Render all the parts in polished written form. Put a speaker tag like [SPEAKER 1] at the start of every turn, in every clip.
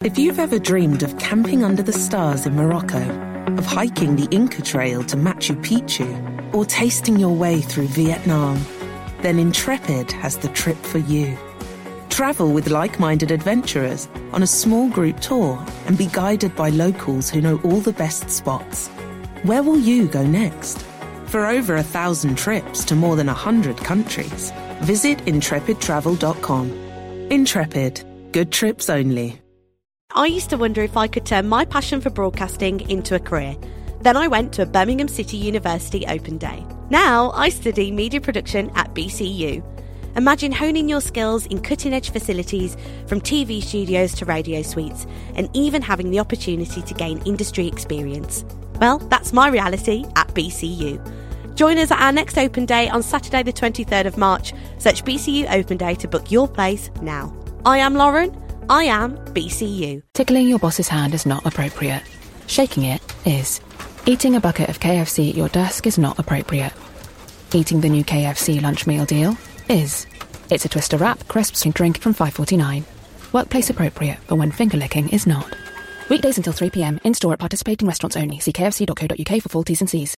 [SPEAKER 1] If you've ever dreamed of camping under the stars in Morocco, of hiking the Inca Trail to Machu Picchu, or tasting your way through Vietnam, then Intrepid has the trip for you. Travel with like-minded adventurers on a small group tour and be guided by locals who know all the best spots. Where will you go next? For over 1,000 trips to more than 100 countries, visit intrepidtravel.com. Intrepid. Good trips only.
[SPEAKER 2] I used to wonder if I could turn my passion for broadcasting into a career. Then I went to a Birmingham City University open day. Now I study media production at BCU. Imagine honing your skills in cutting-edge facilities, from TV studios to radio suites, and even having the opportunity to gain industry experience. Well, that's my reality at BCU. Join us at our next open day on Saturday the 23rd of March. Search BCU Open Day to book your place now. I am Lauren. I am BCU.
[SPEAKER 3] Tickling your boss's hand is not appropriate. Shaking it is. Eating a bucket of KFC at your desk is not appropriate. Eating the new KFC lunch meal deal is. It's a Twister wrap, crisps and drink from $5.49. Workplace appropriate, but when finger licking is not. Weekdays until 3 p.m. In-store at participating restaurants only. See kfc.co.uk for full T's and C's.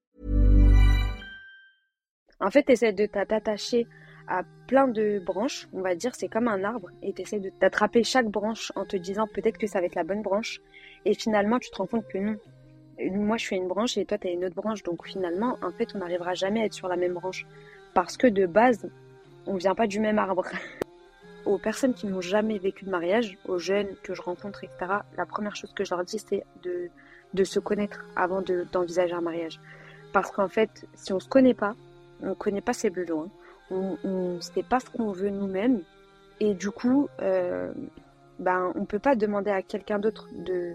[SPEAKER 4] En fait, tu essaies de t'attacher à plein de branches, on va dire, c'est comme un arbre, et tu essaies de t'attraper chaque branche en te disant peut-être que ça va être la bonne branche, et finalement tu te rends compte que non. Moi je suis une branche et toi tu as une autre branche, donc finalement en fait on n'arrivera jamais à être sur la même branche, parce que de base on vient pas du même arbre. Aux personnes qui n'ont jamais vécu de mariage, aux jeunes que je rencontre, etc., la première chose que je leur dis c'est de se connaître avant d'envisager un mariage, parce qu'en fait si on se connaît pas, on connaît pas ses besoins, on ne sait pas ce qu'on veut nous-mêmes, et du coup on peut pas demander à quelqu'un d'autre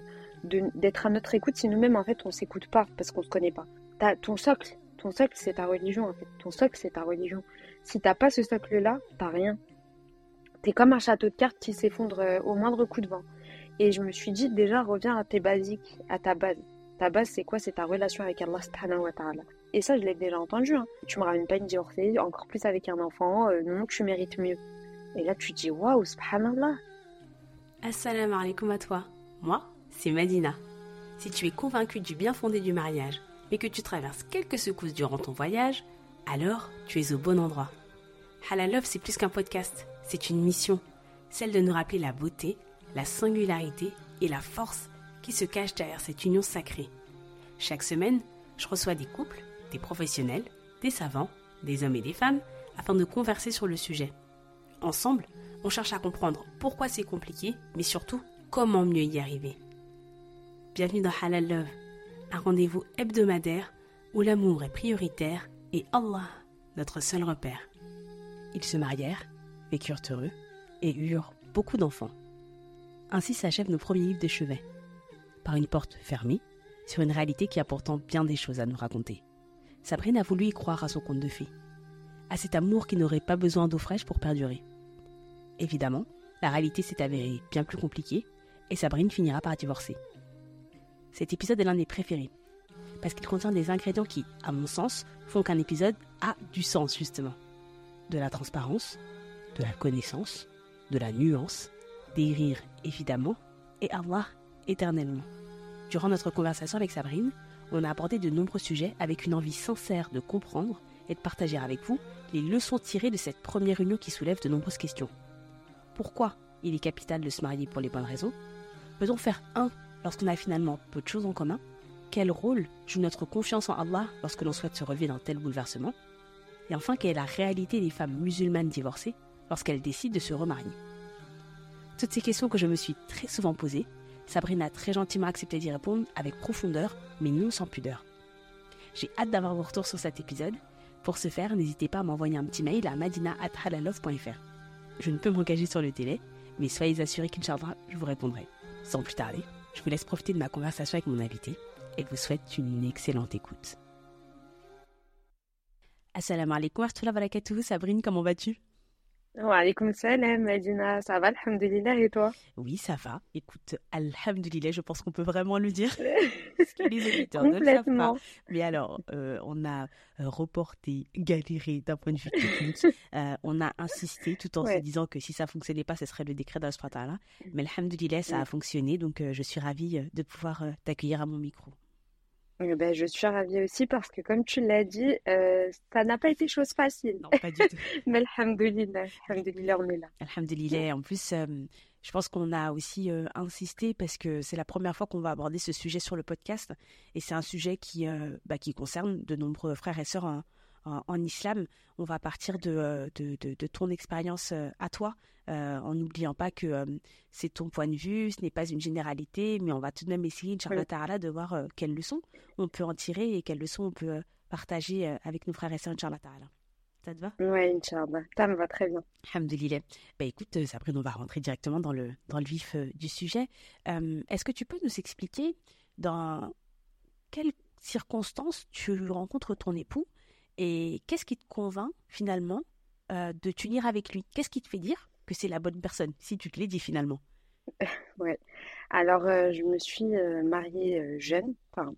[SPEAKER 4] d'être à notre écoute si nous-mêmes en fait on s'écoute pas, parce qu'on se connaît pas. Ton socle c'est ta religion en fait, ton socle c'est ta religion. Si t'as pas ce socle là, t'as rien. T'es comme un château de cartes qui s'effondre au moindre coup de vent. Et je me suis dit, déjà reviens à tes basiques, à ta base. Ta base c'est quoi? C'est ta relation avec Allah subhanahu wa ta'ala. Et ça je l'ai déjà entendu, hein. Tu me ramènes pas une divorcée, encore plus avec un enfant, non, tu mérites mieux. Et là tu te dis waouh, subhanallah.
[SPEAKER 5] Assalamu alaikum à toi. Moi, c'est Madina. Si tu es convaincu du bien fondé du mariage, mais que tu traverses quelques secousses durant ton voyage, alors tu es au bon endroit. Halal Love, c'est plus qu'un podcast, c'est une mission, celle de nous rappeler la beauté, la singularité et la force qui se cachent derrière cette union sacrée. Chaque semaine, je reçois des couples, des professionnels, des savants, des hommes et des femmes, afin de converser sur le sujet. Ensemble, on cherche à comprendre pourquoi c'est compliqué, mais surtout, comment mieux y arriver. Bienvenue dans Halal Love, un rendez-vous hebdomadaire où l'amour est prioritaire et Allah, notre seul repère. Ils se marièrent, vécurent heureux et eurent beaucoup d'enfants. Ainsi s'achèvent nos premiers livres de chevet, par une porte fermée, sur une réalité qui a pourtant bien des choses à nous raconter. Sabrine a voulu y croire à son conte de fées, à cet amour qui n'aurait pas besoin d'eau fraîche pour perdurer. Évidemment, la réalité s'est avérée bien plus compliquée et Sabrine finira par divorcer. Cet épisode est l'un des préférés, parce qu'il contient des ingrédients qui, à mon sens, font qu'un épisode a du sens justement. De la transparence, de la connaissance, de la nuance, des rires évidemment, et Allah éternellement. Durant notre conversation avec Sabrine, on a abordé de nombreux sujets avec une envie sincère de comprendre et de partager avec vous les leçons tirées de cette première union qui soulève de nombreuses questions. Pourquoi il est capital de se marier pour les bonnes raisons? Peut-on faire un lorsqu'on a finalement peu de choses en commun? Quel rôle joue notre confiance en Allah lorsque l'on souhaite se relever d'un tel bouleversement? Et enfin, quelle est la réalité des femmes musulmanes divorcées lorsqu'elles décident de se remarier? Toutes ces questions que je me suis très souvent posées, Sabrine a très gentiment accepté d'y répondre avec profondeur, mais non sans pudeur. J'ai hâte d'avoir vos retours sur cet épisode. Pour ce faire, n'hésitez pas à m'envoyer un petit mail à madina@halalove.fr. Je ne peux m'engager sur le délai, mais soyez assurés qu'Inch'Allah, je vous répondrai. Sans plus tarder, je vous laisse profiter de ma conversation avec mon invité et vous souhaite une excellente écoute. Assalamu alaikum wa rahmatullahi wa barakatuh. Sabrine, comment vas-tu?
[SPEAKER 4] Wa alaykoum salam, Medina. Ça va, alhamdulillah, et toi?
[SPEAKER 5] Oui, ça va. Écoute, alhamdoulilah, je pense qu'on peut vraiment le dire. Ce que les auditeurs ne le savent pas.
[SPEAKER 4] Complètement.
[SPEAKER 5] Mais alors, on a reporté, galéré d'un point de vue technique. On a insisté tout en se
[SPEAKER 4] Ouais.
[SPEAKER 5] disant que si ça fonctionnait pas, ce serait le décret d'Allah subhanahu wa ta'ala. Mais alhamdoulilah, ça a fonctionné. Donc, je suis ravie de pouvoir t'accueillir à mon micro.
[SPEAKER 4] Ben, je suis ravie aussi parce que, comme tu l'as dit, ça n'a pas été chose facile.
[SPEAKER 5] Non, pas du tout.
[SPEAKER 4] Mais alhamdulillah, on est là.
[SPEAKER 5] Alhamdulillah. En plus, je pense qu'on a aussi insisté parce que c'est la première fois qu'on va aborder ce sujet sur le podcast et c'est un sujet qui concerne de nombreux frères et sœurs en islam. On va partir de ton expérience à toi, en n'oubliant pas que c'est ton point de vue, ce n'est pas une généralité, mais on va tout de même essayer,
[SPEAKER 4] Oui,
[SPEAKER 5] Inch'Allah Ta'ala, de voir quelles leçons on peut en tirer et quelles leçons on peut partager avec nos frères et sœurs, Inch'Allah Ta'ala. Ça te va?
[SPEAKER 4] ouais, Inch'Allah. Ça me va très bien.
[SPEAKER 5] Alhamdulillah. Bah écoute, Sabrine, on va rentrer directement dans le vif du sujet. Est-ce que tu peux nous expliquer dans quelles circonstances tu rencontres ton époux et qu'est-ce qui te convainc finalement de t'unir avec lui? Qu'est-ce qui te fait dire que c'est la bonne personne, si tu te l'es dit finalement?
[SPEAKER 4] Ouais. Alors, je me suis mariée jeune. Enfin,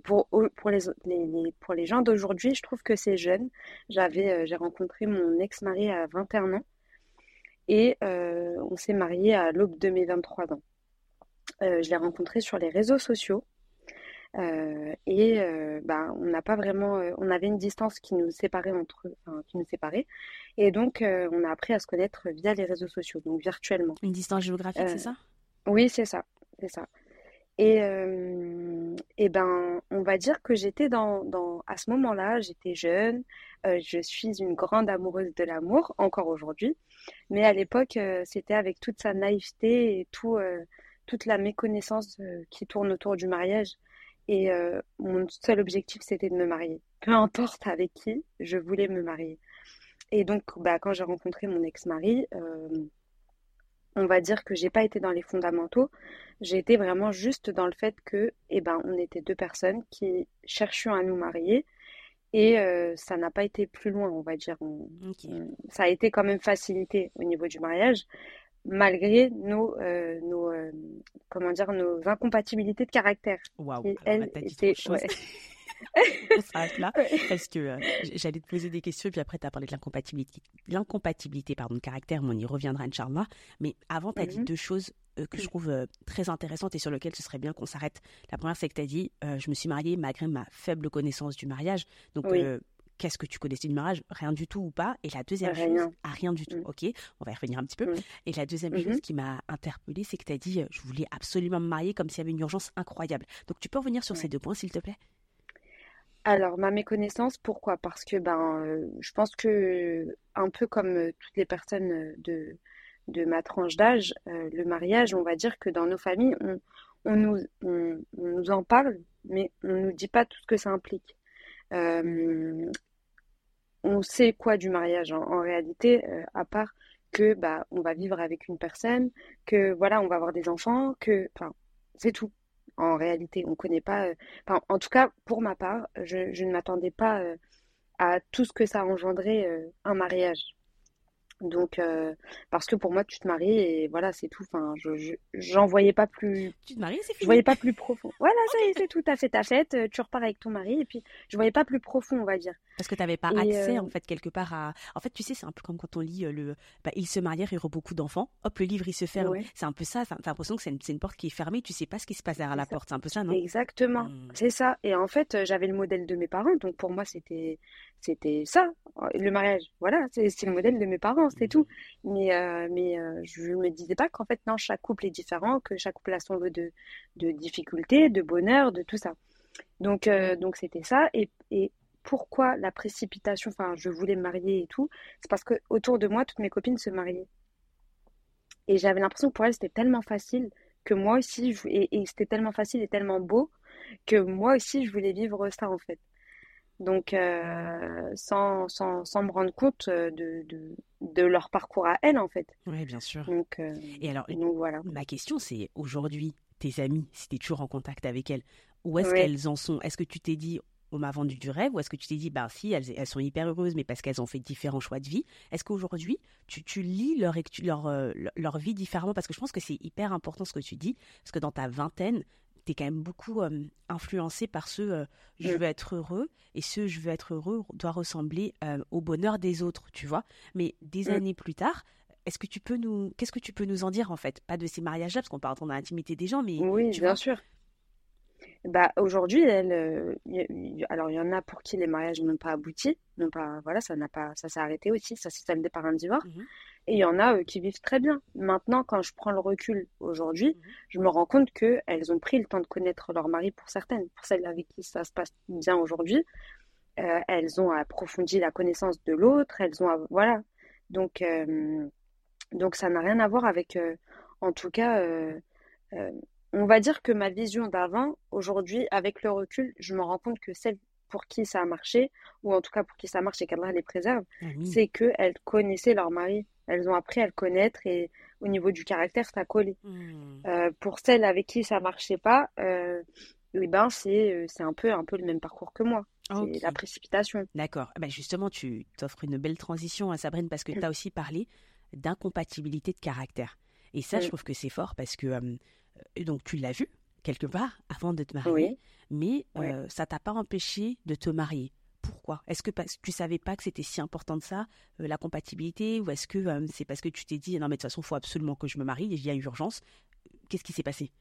[SPEAKER 4] pour les gens d'aujourd'hui, je trouve que c'est jeune. J'ai rencontré mon ex-mari à 21 ans et on s'est mariés à l'aube de mes 23 ans. Je l'ai rencontré sur les réseaux sociaux. Bah, on n'a pas vraiment, on avait une distance qui nous séparait enfin, qui nous séparait, et donc on a appris à se connaître via les réseaux sociaux, donc virtuellement.
[SPEAKER 5] Une distance géographique, c'est
[SPEAKER 4] Euh,
[SPEAKER 5] ça?
[SPEAKER 4] oui, c'est ça, c'est ça. Et ben, on va dire que à ce moment-là, j'étais jeune, je suis une grande amoureuse de l'amour, encore aujourd'hui, mais à l'époque, c'était avec toute sa naïveté et toute la méconnaissance qui tourne autour du mariage. Et mon seul objectif, c'était de me marier. Peu importe avec qui, je voulais me marier. Et donc, bah, quand j'ai rencontré mon ex-mari, on va dire que j'ai pas été dans les fondamentaux. J'ai été vraiment juste dans le fait que, eh ben, on était deux personnes qui cherchions à nous marier. Et ça n'a pas été plus loin, on va dire.
[SPEAKER 5] Ok.
[SPEAKER 4] Ça a été quand même facilité au niveau du mariage, malgré comment dire, nos incompatibilités de caractère,
[SPEAKER 5] Waouh,
[SPEAKER 4] qui,
[SPEAKER 5] alors là,
[SPEAKER 4] elles,
[SPEAKER 5] t'as dit trop de
[SPEAKER 4] étaient...
[SPEAKER 5] choses.
[SPEAKER 4] Ouais.
[SPEAKER 5] On s'arrête là
[SPEAKER 4] Ouais.
[SPEAKER 5] parce que j'allais te poser des questions et puis après tu as parlé de l'incompatibilité pardon, de caractère, mais on y reviendra Inch'Allah. Mais avant, tu as dit
[SPEAKER 4] Mhm.
[SPEAKER 5] deux choses que je trouve très intéressantes et sur lesquelles ce serait bien qu'on s'arrête. La première, c'est que tu as dit je me suis mariée malgré ma faible connaissance du mariage. Donc,
[SPEAKER 4] Oui,
[SPEAKER 5] qu'est-ce que tu connaissais du mariage? Rien du tout ou pas? Et la deuxième chose,
[SPEAKER 4] rien.
[SPEAKER 5] rien du tout.
[SPEAKER 4] Mm,
[SPEAKER 5] Ok, on va y revenir un petit peu.
[SPEAKER 4] mm,
[SPEAKER 5] Et la deuxième chose
[SPEAKER 4] mhm.
[SPEAKER 5] qui m'a interpellée, c'est que tu as dit je voulais absolument me marier comme s'il y avait une urgence incroyable. Donc, tu peux revenir sur ces
[SPEAKER 4] Ouais.
[SPEAKER 5] deux points, s'il te plaît?
[SPEAKER 4] Alors, ma méconnaissance, pourquoi? Parce que ben, je pense que, un peu comme toutes les personnes de ma tranche d'âge, le mariage, on va dire que dans nos familles, on nous en parle, mais on nous dit pas tout ce que ça implique. Euh, on sait quoi du mariage en réalité, à part que bah, on va vivre avec une personne, que voilà, on va avoir des enfants, enfin, c'est tout. En réalité, on connaît pas. Enfin, en tout cas, pour ma part, je ne m'attendais pas à tout ce que ça engendrait un mariage. Donc, parce que pour moi, tu te maries et voilà, c'est tout. Enfin, j'en voyais pas plus,
[SPEAKER 5] Tu te maries, c'est
[SPEAKER 4] je
[SPEAKER 5] fini.
[SPEAKER 4] voyais pas plus profond. Voilà, ça y est,
[SPEAKER 5] Ok.
[SPEAKER 4] c'est tout. T'as fait ta fête, tu repars avec ton mari et puis je voyais pas plus profond, on va dire.
[SPEAKER 5] Parce que tu n'avais pas
[SPEAKER 4] Et
[SPEAKER 5] accès, en fait, quelque part à... En fait, tu sais, c'est un peu comme quand on lit Ils se marièrent, ils eurent beaucoup d'enfants. Hop, le livre, il se ferme.
[SPEAKER 4] ouais,
[SPEAKER 5] C'est un peu ça. T'as l'impression que c'est une porte qui est fermée. Tu sais pas ce qui se passe derrière
[SPEAKER 4] c'est
[SPEAKER 5] la
[SPEAKER 4] ça.
[SPEAKER 5] porte. C'est un peu ça, non?
[SPEAKER 4] Exactement,
[SPEAKER 5] Hmm.
[SPEAKER 4] c'est ça. Et en fait, j'avais le modèle de mes parents, donc pour moi, c'était ça, le mariage. Voilà, c'est le modèle de mes parents, c'est tout. Mais je me disais pas qu'en fait, non, chaque couple est différent, que chaque couple a son lot de difficultés, de bonheur, de tout ça. Donc c'était ça. Et pourquoi la précipitation, enfin, je voulais me marier et tout, c'est parce que autour de moi, toutes mes copines se mariaient. Et j'avais l'impression que pour elles, c'était tellement facile que moi aussi, et c'était tellement facile et tellement beau que moi aussi, je voulais vivre ça en fait. Donc, sans me rendre compte de leur parcours à elles en fait.
[SPEAKER 5] Ouais, bien sûr.
[SPEAKER 4] Donc,
[SPEAKER 5] Et alors,
[SPEAKER 4] donc voilà.
[SPEAKER 5] ma question, c'est aujourd'hui, tes amies, si tu es toujours en contact avec elles, où est-ce
[SPEAKER 4] Oui.
[SPEAKER 5] qu'elles en sont? Est-ce que tu t'es dit, on m'a vendu du rêve, ou est-ce que tu t'es dit, bah si, elles sont hyper heureuses, mais parce qu'elles ont fait différents choix de vie. Est-ce qu'aujourd'hui, tu lis leur vie différemment? Parce que je pense que c'est hyper important ce que tu dis, parce que dans ta vingtaine, tu es quand même beaucoup influencé par ce je veux être heureux, et ce je veux être heureux doit ressembler au bonheur des autres, tu vois. Mais des années plus tard, qu'est-ce que tu peux nous en dire en fait? Pas de ces mariages-là, parce qu'on parle dans l'intimité des gens, mais
[SPEAKER 4] Oui,
[SPEAKER 5] tu
[SPEAKER 4] bien
[SPEAKER 5] vois.
[SPEAKER 4] sûr. Bah, aujourd'hui, alors il y en a pour qui les mariages n'ont pas abouti, n'ont pas, voilà, ça s'est arrêté aussi, ça s'est soldé par un divorce.
[SPEAKER 5] Mhm,
[SPEAKER 4] Et il y en a qui vivent très bien. Maintenant, quand je prends le recul aujourd'hui,
[SPEAKER 5] mhm.
[SPEAKER 4] je me rends compte que elles ont pris le temps de connaître leur mari pour certaines. Pour celles avec qui ça se passe bien aujourd'hui, elles ont approfondi la connaissance de l'autre, voilà. Donc, euh, donc ça n'a rien à voir avec, en tout cas, euh, on va dire que ma vision d'avant, aujourd'hui, avec le recul, je me rends compte que celles pour qui ça a marché, ou en tout cas pour qui ça marche et qu'Allah les préserve,
[SPEAKER 5] Ah oui.
[SPEAKER 4] c'est qu'elles connaissaient leur mari. Elles ont appris à le connaître et au niveau du caractère, ça collait.
[SPEAKER 5] Hmm.
[SPEAKER 4] Pour celles avec qui ça marchait pas, eh ben c'est un peu le même parcours que moi. C'est la
[SPEAKER 5] Ok,
[SPEAKER 4] précipitation.
[SPEAKER 5] d'accord. Ah bah justement, tu t'offres une belle transition, Sabrine, parce que tu as aussi parlé d'incompatibilité de caractère. Et ça, je
[SPEAKER 4] Mm.
[SPEAKER 5] trouve que c'est fort parce que donc tu l'as vu quelque part avant de te marier,
[SPEAKER 4] Oui,
[SPEAKER 5] mais
[SPEAKER 4] ouais.
[SPEAKER 5] ça t'a pas empêché de te marier. Pourquoi? Est-ce que parce que tu savais pas que c'était si important de ça, la compatibilité, ou est-ce que c'est parce que tu t'es dit non mais de toute façon, il faut absolument que je me marie, il y a urgence. Qu'est-ce qui s'est passé?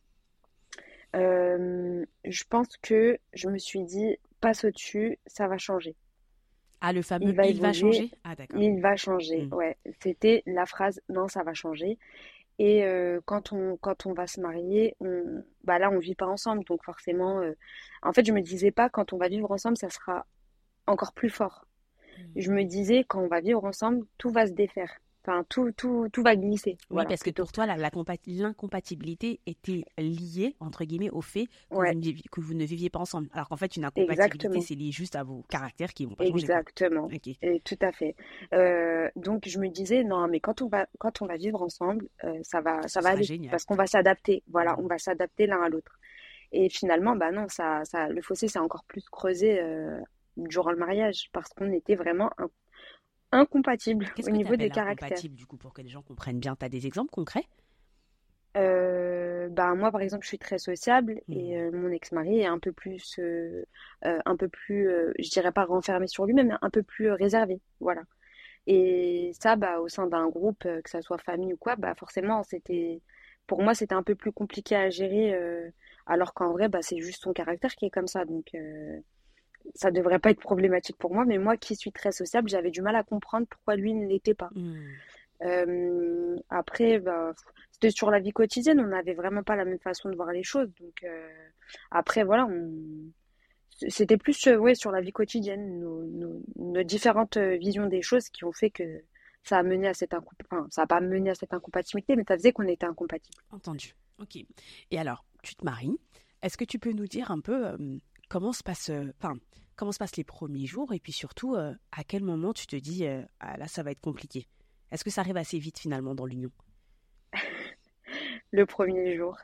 [SPEAKER 4] Je pense que je me suis dit, passe au-dessus, ça va changer.
[SPEAKER 5] Ah, le fameux
[SPEAKER 4] Il va
[SPEAKER 5] il va
[SPEAKER 4] évoluer,
[SPEAKER 5] changer? Ah d'accord.
[SPEAKER 4] il va changer.
[SPEAKER 5] Hmm.
[SPEAKER 4] Ouais, c'était la phrase, non, ça va changer. Et quand on va se marier, bah là, on vit pas ensemble, donc forcément, en fait, je me disais pas, quand on va vivre ensemble, ça sera encore plus fort. Je me
[SPEAKER 5] Hmm.
[SPEAKER 4] disais, quand on va vivre ensemble, tout va se défaire. Enfin, tout va glisser,
[SPEAKER 5] Oui,
[SPEAKER 4] voilà,
[SPEAKER 5] parce que
[SPEAKER 4] plutôt.
[SPEAKER 5] pour toi, l'incompatibilité était liée, entre guillemets, au fait que
[SPEAKER 4] Ouais,
[SPEAKER 5] que vous ne viviez pas ensemble. Alors qu'en fait, une incompatibilité,
[SPEAKER 4] exactement.
[SPEAKER 5] c'est lié juste à vos caractères qui vont pas changer, quoi.
[SPEAKER 4] Exactement,
[SPEAKER 5] Ok,
[SPEAKER 4] et tout à fait. Donc je me disais non, mais quand on va vivre ensemble, ça
[SPEAKER 5] ce
[SPEAKER 4] va
[SPEAKER 5] sera
[SPEAKER 4] aller
[SPEAKER 5] génial.
[SPEAKER 4] parce qu'on va s'adapter. Voilà, on
[SPEAKER 5] Hmm.
[SPEAKER 4] va s'adapter l'un à l'autre. Et finalement, bah non, le fossé s'est encore plus creusé durant le mariage parce qu'on était vraiment incompatibles
[SPEAKER 5] Qu'est-ce
[SPEAKER 4] au
[SPEAKER 5] que tu
[SPEAKER 4] niveau des
[SPEAKER 5] appelles
[SPEAKER 4] caractères.
[SPEAKER 5] incompatible, du coup, pour que les gens comprennent bien? Tu as des exemples concrets?
[SPEAKER 4] Bah moi, par exemple, je suis très sociable et
[SPEAKER 5] Hmm.
[SPEAKER 4] mon ex-mari est un peu plus, je dirais pas renfermé sur lui-même, mais un peu plus réservé. Voilà. Et ça, bah, au sein d'un groupe, que ça soit famille ou quoi, bah, forcément, pour moi, c'était un peu plus compliqué à gérer, alors qu'en vrai, bah, c'est juste son caractère qui est comme ça. Donc, ça devrait pas être problématique pour moi. Mais moi, qui suis très sociable, j'avais du mal à comprendre pourquoi lui ne l'était pas.
[SPEAKER 5] Hmm.
[SPEAKER 4] Après, bah, c'était sur la vie quotidienne, on n'avait vraiment pas la même façon de voir les choses. Donc, après, voilà, c'était plus ouais, sur la vie quotidienne, nos différentes visions des choses qui ont fait que ça a mené à enfin, ça n'a pas mené à cette incompatibilité, mais ça faisait qu'on était incompatibles.
[SPEAKER 5] Entendu. Ok. Et alors, tu te maries. Est-ce que tu peux nous dire un peu comment se passent les premiers jours, et puis surtout, à quel moment tu te dis, ah, là, ça va être compliqué? Est-ce que ça arrive assez vite finalement dans l'union?
[SPEAKER 4] Le premier jour,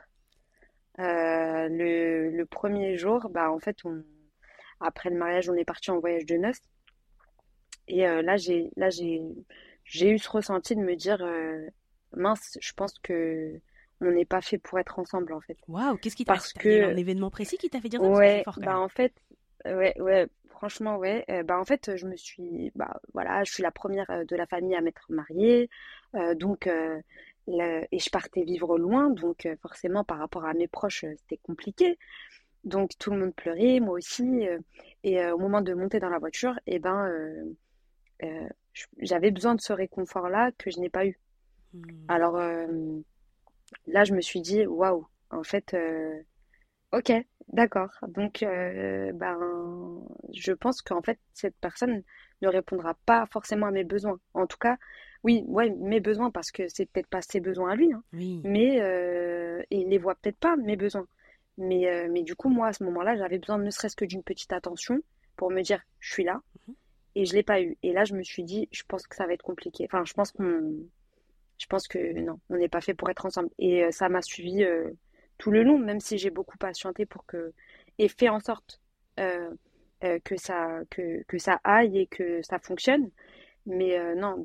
[SPEAKER 4] le premier jour, bah en fait, après le mariage, on est parti en voyage de noces. Et j'ai eu ce ressenti de me dire, mince, je pense que on n'est pas fait pour être ensemble en fait.
[SPEAKER 5] Waouh, qu'est-ce qui t'a...
[SPEAKER 4] Parce
[SPEAKER 5] Il y a eu un
[SPEAKER 4] que
[SPEAKER 5] événement précis qui t'a fait dire ça? Parce que c'est
[SPEAKER 4] Ouais,
[SPEAKER 5] fort quand
[SPEAKER 4] bah
[SPEAKER 5] même.
[SPEAKER 4] en fait, ouais, ouais, franchement, ouais. Bah en fait, bah voilà, je suis la première de la famille à m'être mariée, donc et je partais vivre loin, donc forcément par rapport à mes proches, c'était compliqué. Donc tout le monde pleurait, moi aussi, et au moment de monter dans la voiture, et ben, j'avais besoin de ce réconfort-là que je n'ai pas eu.
[SPEAKER 5] Hmm.
[SPEAKER 4] Alors là, je me suis dit, waouh, en fait. Ok, d'accord. Donc, ben, je pense qu'en fait, cette personne ne répondra pas forcément à mes besoins. En tout cas, oui, ouais, mes besoins, parce que c'est peut-être pas ses besoins à lui, hein,
[SPEAKER 5] Oui.
[SPEAKER 4] mais et il les voit peut-être pas, mes besoins. Mais du coup, moi, à ce moment-là, j'avais besoin ne serait-ce que d'une petite attention pour me dire, je suis là,
[SPEAKER 5] Mhm.
[SPEAKER 4] et je l'ai pas eu. Et là, je me suis dit, je pense que ça va être compliqué. Enfin, je pense que non, on n'est pas fait pour être ensemble. Et ça m'a suivi tout le long, même si j'ai beaucoup patienté pour que et fait en sorte euh, que ça aille et que ça fonctionne. Mais non,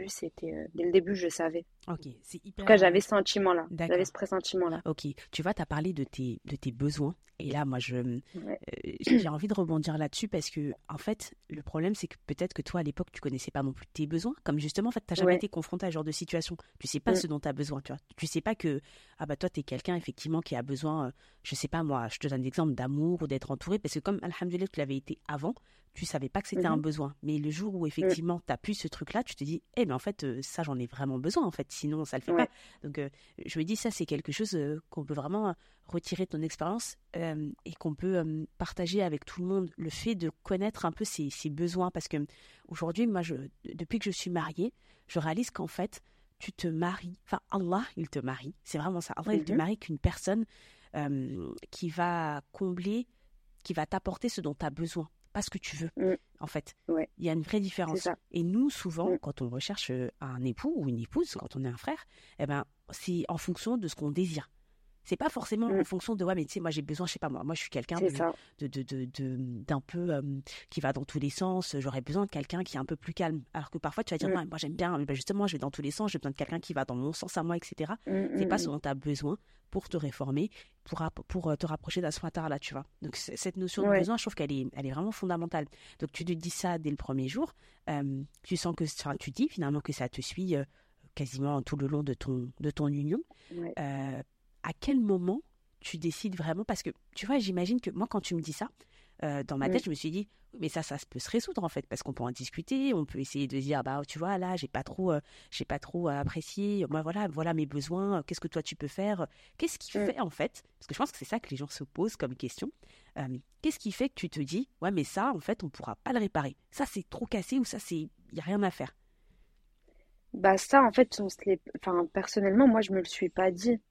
[SPEAKER 4] dès le début, je savais.
[SPEAKER 5] Ok, c'est
[SPEAKER 4] En tout
[SPEAKER 5] hyper...
[SPEAKER 4] cas, j'avais ce sentiment-là. J'avais
[SPEAKER 5] D'accord.
[SPEAKER 4] ce pressentiment-là.
[SPEAKER 5] Ok, tu vois, tu as parlé de tes besoins. Et là, moi,
[SPEAKER 4] Ouais.
[SPEAKER 5] j'ai envie de rebondir là-dessus parce que, en fait, le problème, c'est que peut-être que toi, à l'époque, tu connaissais pas non plus tes besoins. Comme justement, en fait, tu n'as jamais
[SPEAKER 4] Ouais.
[SPEAKER 5] été confronté à ce genre de situation. Tu sais pas
[SPEAKER 4] Mm.
[SPEAKER 5] ce dont tu as besoin, tu vois. Tu sais pas que, ah bah, toi, tu es quelqu'un, effectivement, qui a besoin, je sais pas, moi, je te donne l'exemple d'amour ou d'être entouré. Parce que comme, alhamdoulilah, tu l'avais été avant, tu savais pas que c'était un
[SPEAKER 4] Mhm.
[SPEAKER 5] besoin. Mais le jour où,
[SPEAKER 4] Mm.
[SPEAKER 5] effectivement, tu as pu ce truc-là, tu te dis, eh, mais en fait, ça, j'en ai vraiment besoin, en fait. Sinon, ça le fait pas.
[SPEAKER 4] Ouais.
[SPEAKER 5] Donc, je me dis, ça, c'est quelque chose qu'on peut vraiment retirer de ton expérience et qu'on peut partager avec tout le monde. Le fait de connaître un peu ses besoins. Parce que aujourd'hui, moi, depuis que je suis mariée, je réalise qu'en fait, tu te maries. Enfin, Allah, il te marie. C'est vraiment ça. Allah, il te
[SPEAKER 4] Mhm.
[SPEAKER 5] marie qu'une personne qui va combler, qui va t'apporter ce dont tu as besoin. Pas ce que tu veux,
[SPEAKER 4] Mm.
[SPEAKER 5] en fait.
[SPEAKER 4] Ouais.
[SPEAKER 5] Il y a une vraie
[SPEAKER 4] C'est
[SPEAKER 5] différence.
[SPEAKER 4] ça.
[SPEAKER 5] Et nous, souvent,
[SPEAKER 4] Mm.
[SPEAKER 5] quand on recherche un époux ou une épouse, quand on est un frère, eh ben, c'est en fonction de ce qu'on désire. C'est pas forcément en
[SPEAKER 4] Mm.
[SPEAKER 5] fonction de ouais, mais tu sais, moi j'ai besoin, je sais pas moi je suis quelqu'un
[SPEAKER 4] C'est ça.
[SPEAKER 5] d'un peu qui va dans tous les sens, j'aurais besoin de quelqu'un qui est un peu plus calme. Alors que parfois tu vas dire
[SPEAKER 4] Mm.
[SPEAKER 5] non, moi j'aime bien, mais ben, justement, je vais dans tous les sens, j'ai besoin de quelqu'un qui va dans mon sens à moi, etc.
[SPEAKER 4] Mm.
[SPEAKER 5] C'est pas
[SPEAKER 4] Mm.
[SPEAKER 5] ce dont tu as besoin pour te réformer, pour te rapprocher d'Aswatar là, tu vois. Donc cette notion
[SPEAKER 4] Mm.
[SPEAKER 5] de
[SPEAKER 4] Ouais.
[SPEAKER 5] besoin, je trouve elle est vraiment fondamentale. Donc tu te dis ça dès le premier jour, tu sens que enfin, tu dis finalement que ça te suit quasiment tout le long de ton union.
[SPEAKER 4] Ouais.
[SPEAKER 5] À quel moment tu décides vraiment parce que tu vois j'imagine que moi quand tu me dis ça dans ma
[SPEAKER 4] Mm.
[SPEAKER 5] tête je me suis dit oui, mais ça peut se résoudre en fait parce qu'on peut en discuter, on peut essayer de dire bah tu vois là j'ai pas trop apprécié, moi voilà mes besoins, qu'est-ce que toi tu peux faire, qu'est-ce qui
[SPEAKER 4] Mm.
[SPEAKER 5] fait en fait parce que je pense que c'est ça que les gens se posent comme question. Qu'est-ce qui fait que tu te dis ouais mais ça en fait on pourra pas le réparer, ça c'est trop cassé ou ça c'est il y a rien à faire.
[SPEAKER 4] Bah ça, en fait, enfin, personnellement, moi, je me le suis pas dit.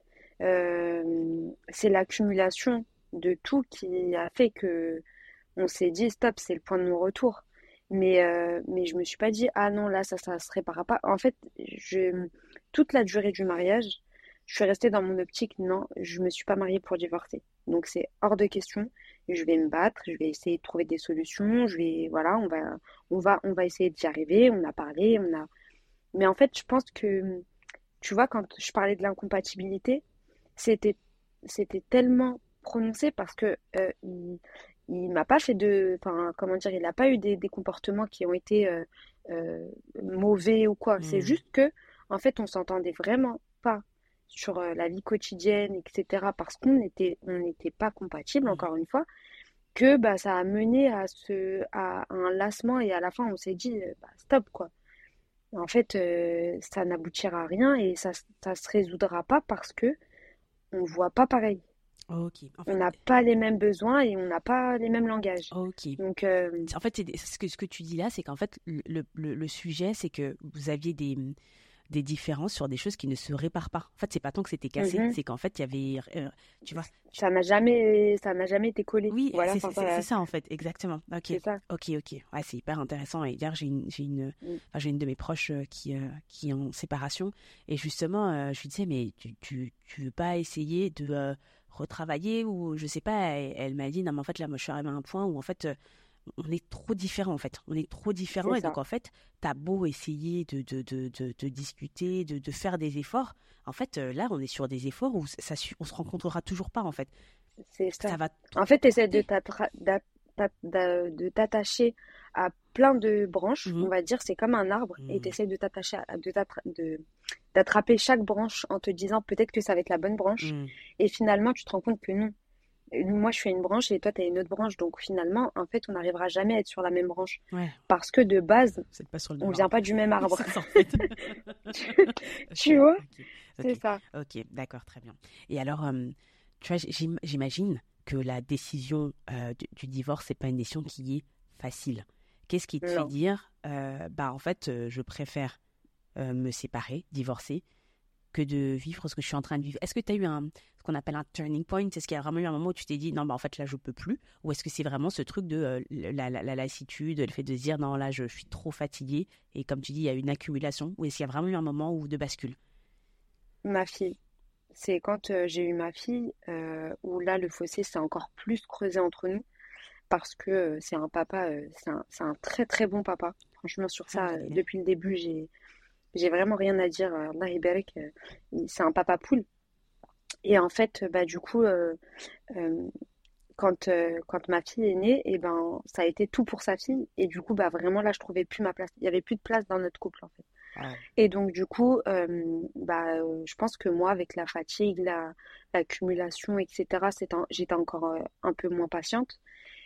[SPEAKER 4] C'est l'accumulation de tout qui a fait que on s'est dit stop, c'est le point de non-retour. Mais je me suis pas dit ah non là ça se réparera pas. En fait, toute la durée du mariage, je suis restée dans mon optique non, je me suis pas mariée pour divorcer. Donc c'est hors de question. Je vais me battre, je vais essayer de trouver des solutions. Voilà, on va essayer d'y arriver. On a parlé, on a. Mais en fait, je pense que tu vois quand je parlais de l'incompatibilité, c'était c'était tellement prononcé parce que il m'a pas fait enfin comment dire, il n'a pas eu des comportements qui ont été euh, mauvais ou quoi. C'est
[SPEAKER 5] Hmm.
[SPEAKER 4] juste que en fait on s'entendait vraiment pas sur la vie quotidienne, etc. parce on n'était pas compatibles
[SPEAKER 5] Hmm.
[SPEAKER 4] encore une fois, que bah ça a mené à un lassement et à la fin on s'est dit bah, stop quoi. En fait, ça n'aboutira à rien et ça se résoudra pas parce que on voit pas pareil.
[SPEAKER 5] Ok en
[SPEAKER 4] On
[SPEAKER 5] fait
[SPEAKER 4] n'a pas les mêmes besoins et on n'a pas les mêmes langages.
[SPEAKER 5] ok.
[SPEAKER 4] Donc,
[SPEAKER 5] En fait, ce que tu dis là, c'est qu'en fait, le sujet, c'est que vous aviez des différences sur des choses qui ne se réparent pas. En fait, c'est pas tant que c'était cassé,
[SPEAKER 4] mhm.
[SPEAKER 5] c'est qu'en fait, il y avait, tu vois,
[SPEAKER 4] Ça n'a jamais été collé.
[SPEAKER 5] oui,
[SPEAKER 4] Voilà, enfin,
[SPEAKER 5] c'est ça en fait, exactement. Ok,
[SPEAKER 4] c'est ça.
[SPEAKER 5] ok. Ouais, c'est hyper intéressant. Et d'ailleurs,
[SPEAKER 4] Mm.
[SPEAKER 5] enfin, j'ai une de mes proches qui est en séparation. Et justement, je lui disais, mais tu veux pas essayer de retravailler ou je sais pas. Elle m'a dit, non, mais en fait, là, moi, je suis arrivée à un point où en fait, on est trop différents en fait. On est trop différents
[SPEAKER 4] C'est
[SPEAKER 5] et donc
[SPEAKER 4] ça.
[SPEAKER 5] en fait, t'as beau essayer de discuter, de faire des efforts. En fait, là, on est sur des efforts où on se rencontrera toujours pas en fait.
[SPEAKER 4] C'est
[SPEAKER 5] Ça
[SPEAKER 4] ça.
[SPEAKER 5] va
[SPEAKER 4] En fait, tu essaies
[SPEAKER 5] coûter.
[SPEAKER 4] de t'attacher à plein de branches, on
[SPEAKER 5] Mhm.
[SPEAKER 4] va dire, c'est comme un arbre, et tu
[SPEAKER 5] Mhm.
[SPEAKER 4] essaies d'attraper chaque branche en te disant peut-être que ça va être la bonne branche.
[SPEAKER 5] Mhm.
[SPEAKER 4] Et finalement, tu te rends compte que non. Moi, je fais une branche et toi, tu as une autre branche. Donc finalement, en fait, on n'arrivera jamais à être sur la même branche.
[SPEAKER 5] Ouais,
[SPEAKER 4] Parce que de base,
[SPEAKER 5] c'est pas sur le
[SPEAKER 4] on
[SPEAKER 5] même
[SPEAKER 4] vient
[SPEAKER 5] arbre.
[SPEAKER 4] pas du même arbre.
[SPEAKER 5] C'est ça en fait. Ok,
[SPEAKER 4] Tu vois? C'est
[SPEAKER 5] ok,
[SPEAKER 4] ça.
[SPEAKER 5] ok, d'accord, très bien. Et alors, tu vois, j'imagine que la décision du divorce, c'est pas une décision qui est facile. Qu'est-ce qui te fait
[SPEAKER 4] Non.
[SPEAKER 5] dire, bah en fait, je préfère me séparer, divorcer, que de vivre ce que je suis en train de vivre. Est-ce que tu as eu ce qu'on appelle un turning point? Est-ce qu'il y a vraiment eu un moment où tu t'es dit, non, bah en fait, là, je peux plus? Ou est-ce que c'est vraiment ce truc de la lassitude, le fait de se dire, non, là, je suis trop fatiguée, et comme tu dis, il y a une accumulation? Ou est-ce qu'il y a vraiment eu un moment où de bascule?
[SPEAKER 4] Ma fille. C'est quand j'ai eu ma fille où là, le fossé s'est encore plus creusé entre nous. parce que c'est un papa, c'est un très très bon papa. Franchement, sur ça,
[SPEAKER 5] Alhamdoulilah.
[SPEAKER 4] depuis le début, j'ai vraiment rien à dire. Allah Ibarak, c'est un papa poule. Et en fait, bah, du coup, euh, quand ma fille est née, et ben, ça a été tout pour sa fille. Et du coup, bah, vraiment, là, je trouvais plus ma place. Il y avait plus de place dans notre couple, en fait.
[SPEAKER 5] Wow.
[SPEAKER 4] Et donc, du coup, je pense que moi, avec la fatigue, l'accumulation, etc., j'étais encore un peu moins patiente.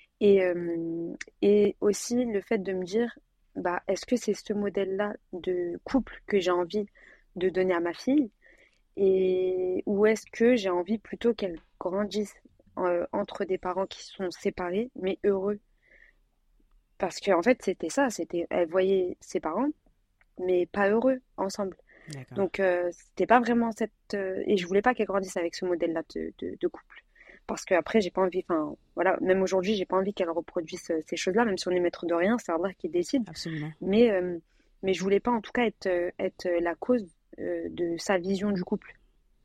[SPEAKER 4] Et aussi le fait de me dire, bah, est-ce que c'est ce modèle-là de couple que j'ai envie de donner à ma fille? Ou est-ce que j'ai envie plutôt qu'elle grandisse entre des parents qui sont séparés, mais heureux? Parce qu'en fait, c'était ça, elle voyait ses parents, mais pas heureux ensemble.
[SPEAKER 5] D'accord.
[SPEAKER 4] Donc, c'était pas vraiment et je voulais pas qu'elle grandisse avec ce modèle-là de couple. Parce qu'après, j'ai pas envie, enfin, voilà, même aujourd'hui, j'ai pas envie qu'elle reproduise ces choses-là, même si on est maître de rien, c'est Allah qui décide.
[SPEAKER 5] Absolument.
[SPEAKER 4] Mais, euh, mais je voulais pas, en tout cas, être la cause de sa vision du couple.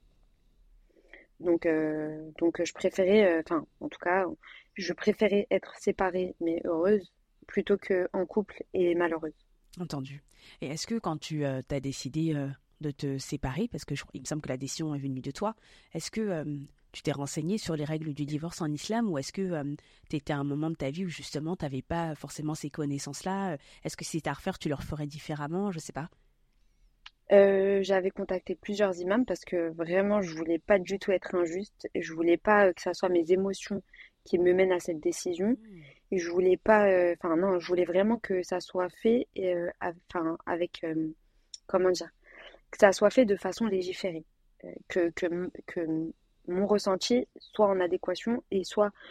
[SPEAKER 4] Donc je préférais, enfin, en tout cas, je préférais être séparée, mais heureuse, plutôt que en couple et malheureuse.
[SPEAKER 5] Entendu. Et est-ce que quand tu as décidé de te séparer, parce que il me semble que la décision est venue de toi, est-ce que tu t'es renseigné sur les règles du divorce en islam ou est-ce que tu étais à un moment de ta vie où justement tu n'avais pas forcément ces connaissances-là? Est-ce que si c'était à refaire, tu le referais différemment? Je sais pas.
[SPEAKER 4] J'avais contacté plusieurs imams parce que vraiment, je voulais pas du tout être injuste. Et je voulais pas que ça soit mes émotions qui me mènent à cette décision.
[SPEAKER 5] Hmm.
[SPEAKER 4] Et je voulais pas, enfin non, je voulais vraiment que ça soit fait, enfin avec, comment dire, que ça soit fait de façon légiférée, que mon ressenti soit en adéquation et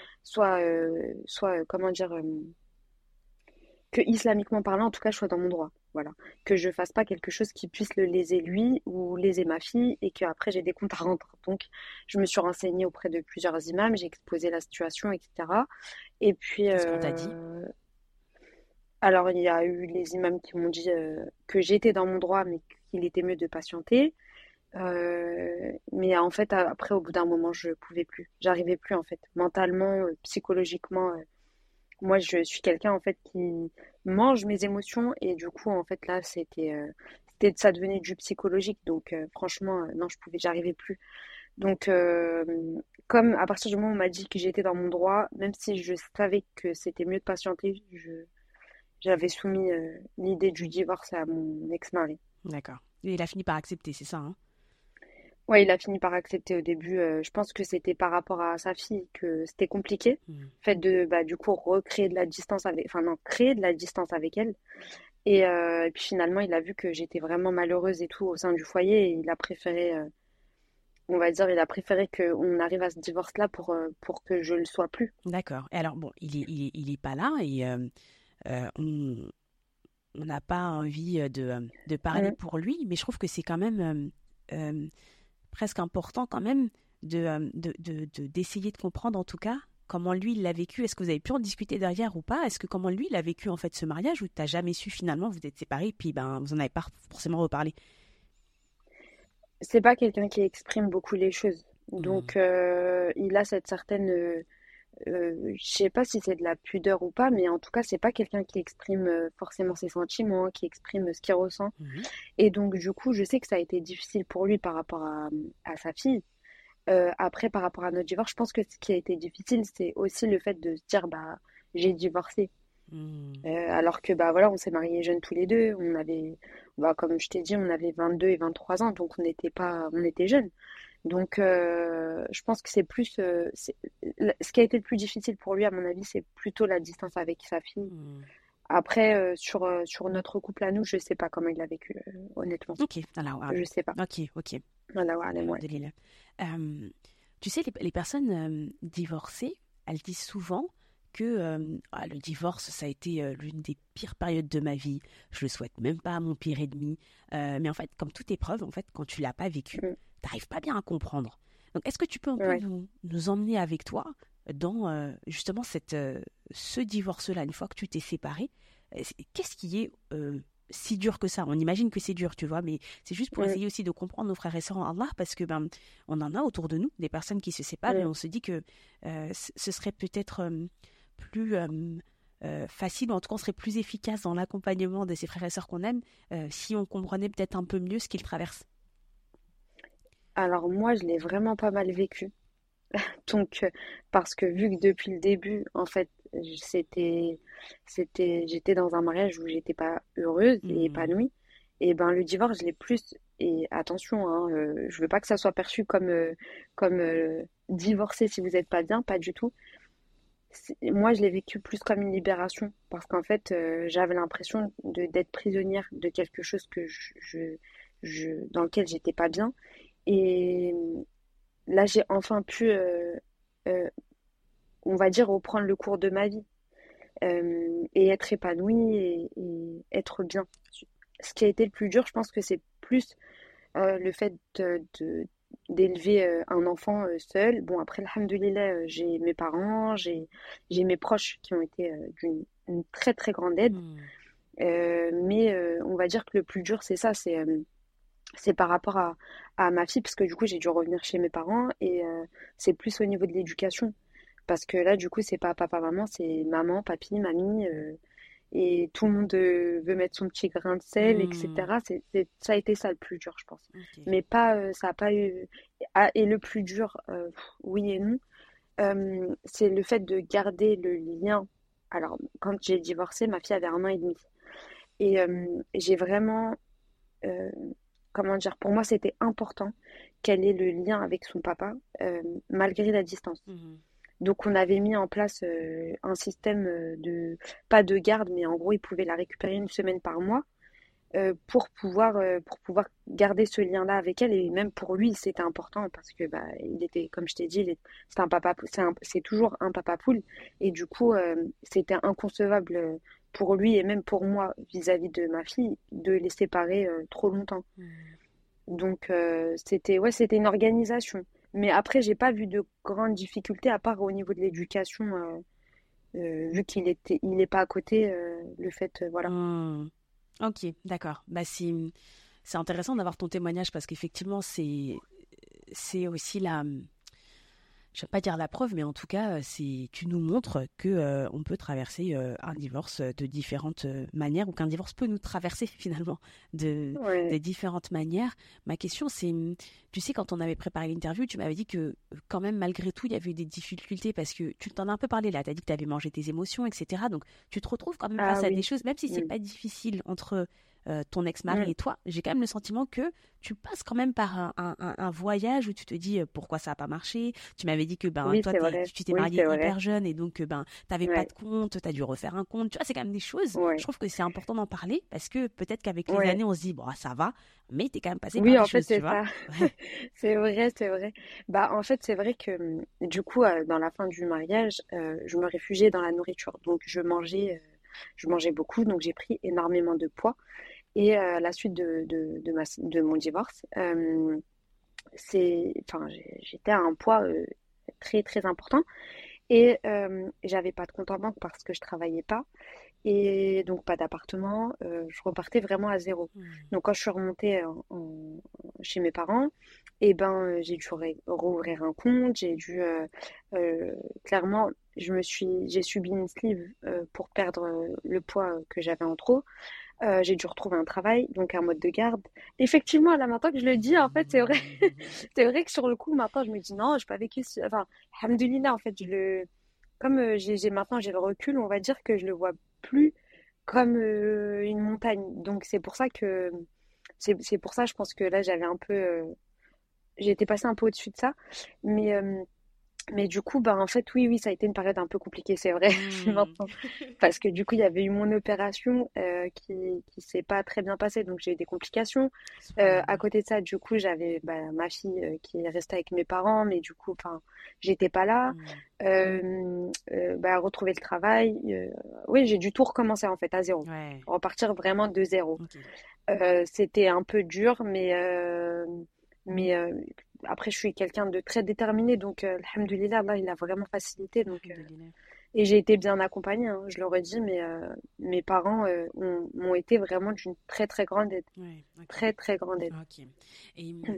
[SPEAKER 4] comment dire, que islamiquement parlant, en tout cas, je sois dans mon droit. Voilà. Que je fasse pas quelque chose qui puisse le léser lui ou léser ma fille et qu'après j'ai des comptes à rendre. Donc, je me suis renseignée auprès de plusieurs imams, j'ai exposé la situation, etc. Et puis,
[SPEAKER 5] Qu'est-ce qu'on t'a dit?
[SPEAKER 4] alors il y a eu les imams qui m'ont dit que j'étais dans mon droit, mais qu'il était mieux de patienter. Mais en fait, après, au bout d'un moment, je pouvais plus. J'arrivais plus, en fait. Mentalement, psychologiquement. Moi, je suis quelqu'un en fait qui mange mes émotions et du coup, en fait, là, ça devenait du psychologique. Donc, franchement, non, j'arrivais plus. Donc, comme à partir du moment où on m'a dit que j'étais dans mon droit, même si je savais que c'était mieux de patienter, j'avais soumis l'idée du divorce à mon ex-mari.
[SPEAKER 5] D'accord. Et il a fini par accepter, c'est ça, hein?
[SPEAKER 4] Ouais, il a fini par accepter au début. Je pense que c'était par rapport à sa fille que c'était compliqué.
[SPEAKER 5] Hmm.
[SPEAKER 4] Le fait de, bah, du coup, recréer de la distance enfin non, créer de la distance avec elle. Et puis finalement, il a vu que j'étais vraiment malheureuse et tout au sein du foyer. Et il a préféré, on va dire, il a préféré qu'on arrive à ce divorce-là pour que je le sois plus.
[SPEAKER 5] D'accord. Et alors, bon, il est pas là et on n'a pas envie de parler
[SPEAKER 4] Mm.
[SPEAKER 5] pour lui, mais je trouve que c'est quand même presque important quand même d'essayer de comprendre en tout cas comment lui il l'a vécu. Est-ce que vous avez pu en discuter derrière ou pas? Est-ce que comment lui il a vécu en fait ce mariage ou t'as jamais su finalement vous êtes séparés puis ben vous en avez pas forcément reparlé?
[SPEAKER 4] C'est pas quelqu'un qui exprime beaucoup les choses.
[SPEAKER 5] Hmm.
[SPEAKER 4] Donc, il a cette certaine, je sais pas si c'est de la pudeur ou pas, mais en tout cas, c'est pas quelqu'un qui exprime forcément ses sentiments, qui exprime ce qu'il ressent.
[SPEAKER 5] Mhm.
[SPEAKER 4] Et donc, du coup, je sais que ça a été difficile pour lui par rapport à sa fille. Après, par rapport à notre divorce, je pense que ce qui a été difficile, c'est aussi le fait de se dire, bah, j'ai divorcé.
[SPEAKER 5] Hmm.
[SPEAKER 4] Alors que, bah, voilà, on s'est mariés jeunes tous les deux. Bah, comme je t'ai dit, on avait 22 et 23 ans, donc on était jeunes. Donc, je pense que ce qui a été le plus difficile pour lui, à mon avis, c'est plutôt la distance avec sa fille.
[SPEAKER 5] Hmm.
[SPEAKER 4] Après, sur notre couple à nous, je sais pas comment il l'a vécu, honnêtement.
[SPEAKER 5] Ok, alors,
[SPEAKER 4] Je sais pas.
[SPEAKER 5] ok.
[SPEAKER 4] Voilà, voilà, ouais.
[SPEAKER 5] Alhamdoulilah. Euh, tu sais, les personnes divorcées, elles disent souvent que le divorce, ça a été l'une des pires périodes de ma vie. Je le souhaite même pas à mon pire ennemi. Mais en fait, comme toute épreuve, en fait, quand tu l'as pas vécu,
[SPEAKER 4] Mm,
[SPEAKER 5] t'arrives pas bien à comprendre. Donc, est-ce que tu peux un peu
[SPEAKER 4] ouais.
[SPEAKER 5] nous emmener avec toi dans justement ce divorce-là, une fois que tu t'es séparé? Qu'est-ce qui est si dur que ça? On imagine que c'est dur, tu vois, mais c'est juste pour
[SPEAKER 4] Mm,
[SPEAKER 5] essayer aussi de comprendre nos frères et sœurs en Allah, parce que ben, on en a autour de nous des personnes qui se séparent et
[SPEAKER 4] mm,
[SPEAKER 5] on se dit que ce serait peut-être
[SPEAKER 6] plus facile, ou en tout cas on serait plus efficace dans l'accompagnement de ces frères et sœurs qu'on aime si on comprenait peut-être un peu mieux ce qu'ils traversent?
[SPEAKER 4] Alors moi, je l'ai vraiment pas mal vécu. Donc, parce que vu que depuis le début, en fait, j'étais dans un mariage où j'étais pas heureuse et
[SPEAKER 6] Hmm.
[SPEAKER 4] épanouie. Et ben le divorce, je l'ai plus. Et attention, hein, je veux pas que ça soit perçu comme divorcer si vous êtes pas bien, pas du tout. Moi, je l'ai vécu plus comme une libération parce qu'en fait, j'avais l'impression d'être prisonnière de quelque chose que dans lequel j'étais pas bien. Et là, j'ai enfin pu, euh, on va dire, reprendre le cours de ma vie et être épanouie et être bien. Ce qui a été le plus dur, je pense que c'est plus le fait d'élever un enfant seul. Bon, après, alhamdoulilah, j'ai mes parents, j'ai mes proches qui ont été d'une une très très grande aide.
[SPEAKER 6] Hmm.
[SPEAKER 4] Mais on va dire que le plus dur, c'est ça, c'est par rapport à ma fille, parce que du coup, j'ai dû revenir chez mes parents et c'est plus au niveau de l'éducation. Parce que là, du coup, c'est pas papa, maman, c'est maman, papy, mamie, et tout le monde veut mettre son petit grain de sel,
[SPEAKER 6] Hmm.
[SPEAKER 4] etc. Ça a été ça le plus dur, je pense.
[SPEAKER 6] Ok.
[SPEAKER 4] Mais pas, ça a pas eu. Ah, et le plus dur, oui et non, c'est le fait de garder le lien. Alors, quand j'ai divorcé, ma fille avait 1 an et demi. Et j'ai vraiment, euh, comment dire, pour moi, c'était important qu'elle ait le lien avec son papa, malgré la distance.
[SPEAKER 6] Mhm.
[SPEAKER 4] Donc, on avait mis en place un système pas de garde, mais en gros, il pouvait la récupérer 1 semaine par mois pour pouvoir garder ce lien-là avec elle. Et même pour lui, c'était important parce que, bah, il était, comme je t'ai dit, c'est un papa, c'est toujours un papa poule. Et du coup, c'était inconcevable pour lui et même pour moi vis-à-vis de ma fille de les séparer trop longtemps.
[SPEAKER 6] Hmm.
[SPEAKER 4] Donc, c'était une organisation. Mais après, j'ai pas vu de grandes difficultés à part au niveau de l'éducation, vu il est pas à côté, le fait, voilà.
[SPEAKER 6] Hmm. Ok, d'accord. Bah, c'est intéressant d'avoir ton témoignage parce qu'effectivement, c'est aussi je vais pas dire la preuve, mais en tout cas, tu nous montres que on peut traverser un divorce de différentes manières, ou qu'un divorce peut nous traverser finalement de
[SPEAKER 4] Ouais.
[SPEAKER 6] différentes manières. Ma question, c'est, tu sais, quand on avait préparé l'interview, tu m'avais dit que quand même, malgré tout, il y avait eu des difficultés parce que tu t'en as un peu parlé là, tu as dit que tu avais mangé tes émotions, etc. Donc, tu te retrouves quand même
[SPEAKER 4] Ah
[SPEAKER 6] face à des
[SPEAKER 4] oui.
[SPEAKER 6] choses, même si c'est
[SPEAKER 4] Mm.
[SPEAKER 6] pas difficile entre ton ex-mari
[SPEAKER 4] Mm.
[SPEAKER 6] et toi, j'ai quand même le sentiment que tu passes quand même par un voyage où tu te dis pourquoi ça n'a pas marché. Tu m'avais dit que ben
[SPEAKER 4] Oui,
[SPEAKER 6] toi
[SPEAKER 4] c'est vrai.
[SPEAKER 6] tu t'es
[SPEAKER 4] Oui,
[SPEAKER 6] marié
[SPEAKER 4] c'est vrai.
[SPEAKER 6] hyper jeune et donc ben t'avais pas
[SPEAKER 4] Ouais.
[SPEAKER 6] de compte, t'as dû refaire un compte. Tu vois, c'est quand même des choses. Je
[SPEAKER 4] Ouais.
[SPEAKER 6] trouve que c'est important d'en parler parce que peut-être qu'avec les
[SPEAKER 4] Ouais.
[SPEAKER 6] années on se dit bon ça va, mais t'es quand même passé par
[SPEAKER 4] Oui,
[SPEAKER 6] des
[SPEAKER 4] en fait,
[SPEAKER 6] choses, tu
[SPEAKER 4] c'est
[SPEAKER 6] vois.
[SPEAKER 4] ça.
[SPEAKER 6] Ouais.
[SPEAKER 4] C'est vrai, c'est vrai. Bah, en fait, c'est vrai que du coup, dans la fin du mariage, je me réfugiais dans la nourriture. Donc, je mangeais beaucoup. Donc, j'ai pris énormément de poids. Et à la suite de mon divorce, enfin, j'étais à un poids très, très important. Et j'avais pas de compte en banque parce que je travaillais pas. Et donc pas d'appartement, je repartais vraiment à zéro.
[SPEAKER 6] Hmm.
[SPEAKER 4] Donc quand je suis remontée chez mes parents, et ben j'ai dû rouvrir un compte, j'ai dû euh, clairement, j'ai subi une sleeve pour perdre le poids que j'avais en trop. J'ai dû retrouver un travail, donc un mode de garde. Effectivement, là maintenant que je le dis, en fait c'est vrai, c'est vrai que sur le coup maintenant je me dis non, j'ai pas vécu, enfin, alhamdoulilah en fait comme maintenant j'ai le recul, on va dire que je le vois plus comme une montagne. Donc c'est pour ça je pense que là j'avais un peu j'ai été passée un peu au-dessus de ça. Mais du coup bah en fait oui ça a été une période un peu compliquée, c'est vrai
[SPEAKER 6] Hmm.
[SPEAKER 4] maintenant parce que du coup il y avait eu mon opération qui s'est pas très bien passée, donc j'ai eu des complications. À
[SPEAKER 6] Subhanallah.
[SPEAKER 4] côté de ça, du coup, j'avais bah, ma fille qui est restée avec mes parents, mais du coup, enfin, j'étais pas là.
[SPEAKER 6] Hmm.
[SPEAKER 4] Bah, retrouver le travail. Oui, j'ai dû tout recommencer en fait à zéro.
[SPEAKER 6] Ouais.
[SPEAKER 4] Repartir vraiment de zéro.
[SPEAKER 6] Ok.
[SPEAKER 4] C'était un peu dur, mais après, je suis quelqu'un de très déterminé, donc alhamdoulilah, Allah, il a vraiment facilité. Donc,
[SPEAKER 6] Alhamdulillah.
[SPEAKER 4] et j'ai été bien accompagnée, hein, je l'aurais dit, mais mes parents m'ont été vraiment d'une très très grande aide.
[SPEAKER 6] Ouais. Ok.
[SPEAKER 4] Très très grande aide.
[SPEAKER 6] Ok. Et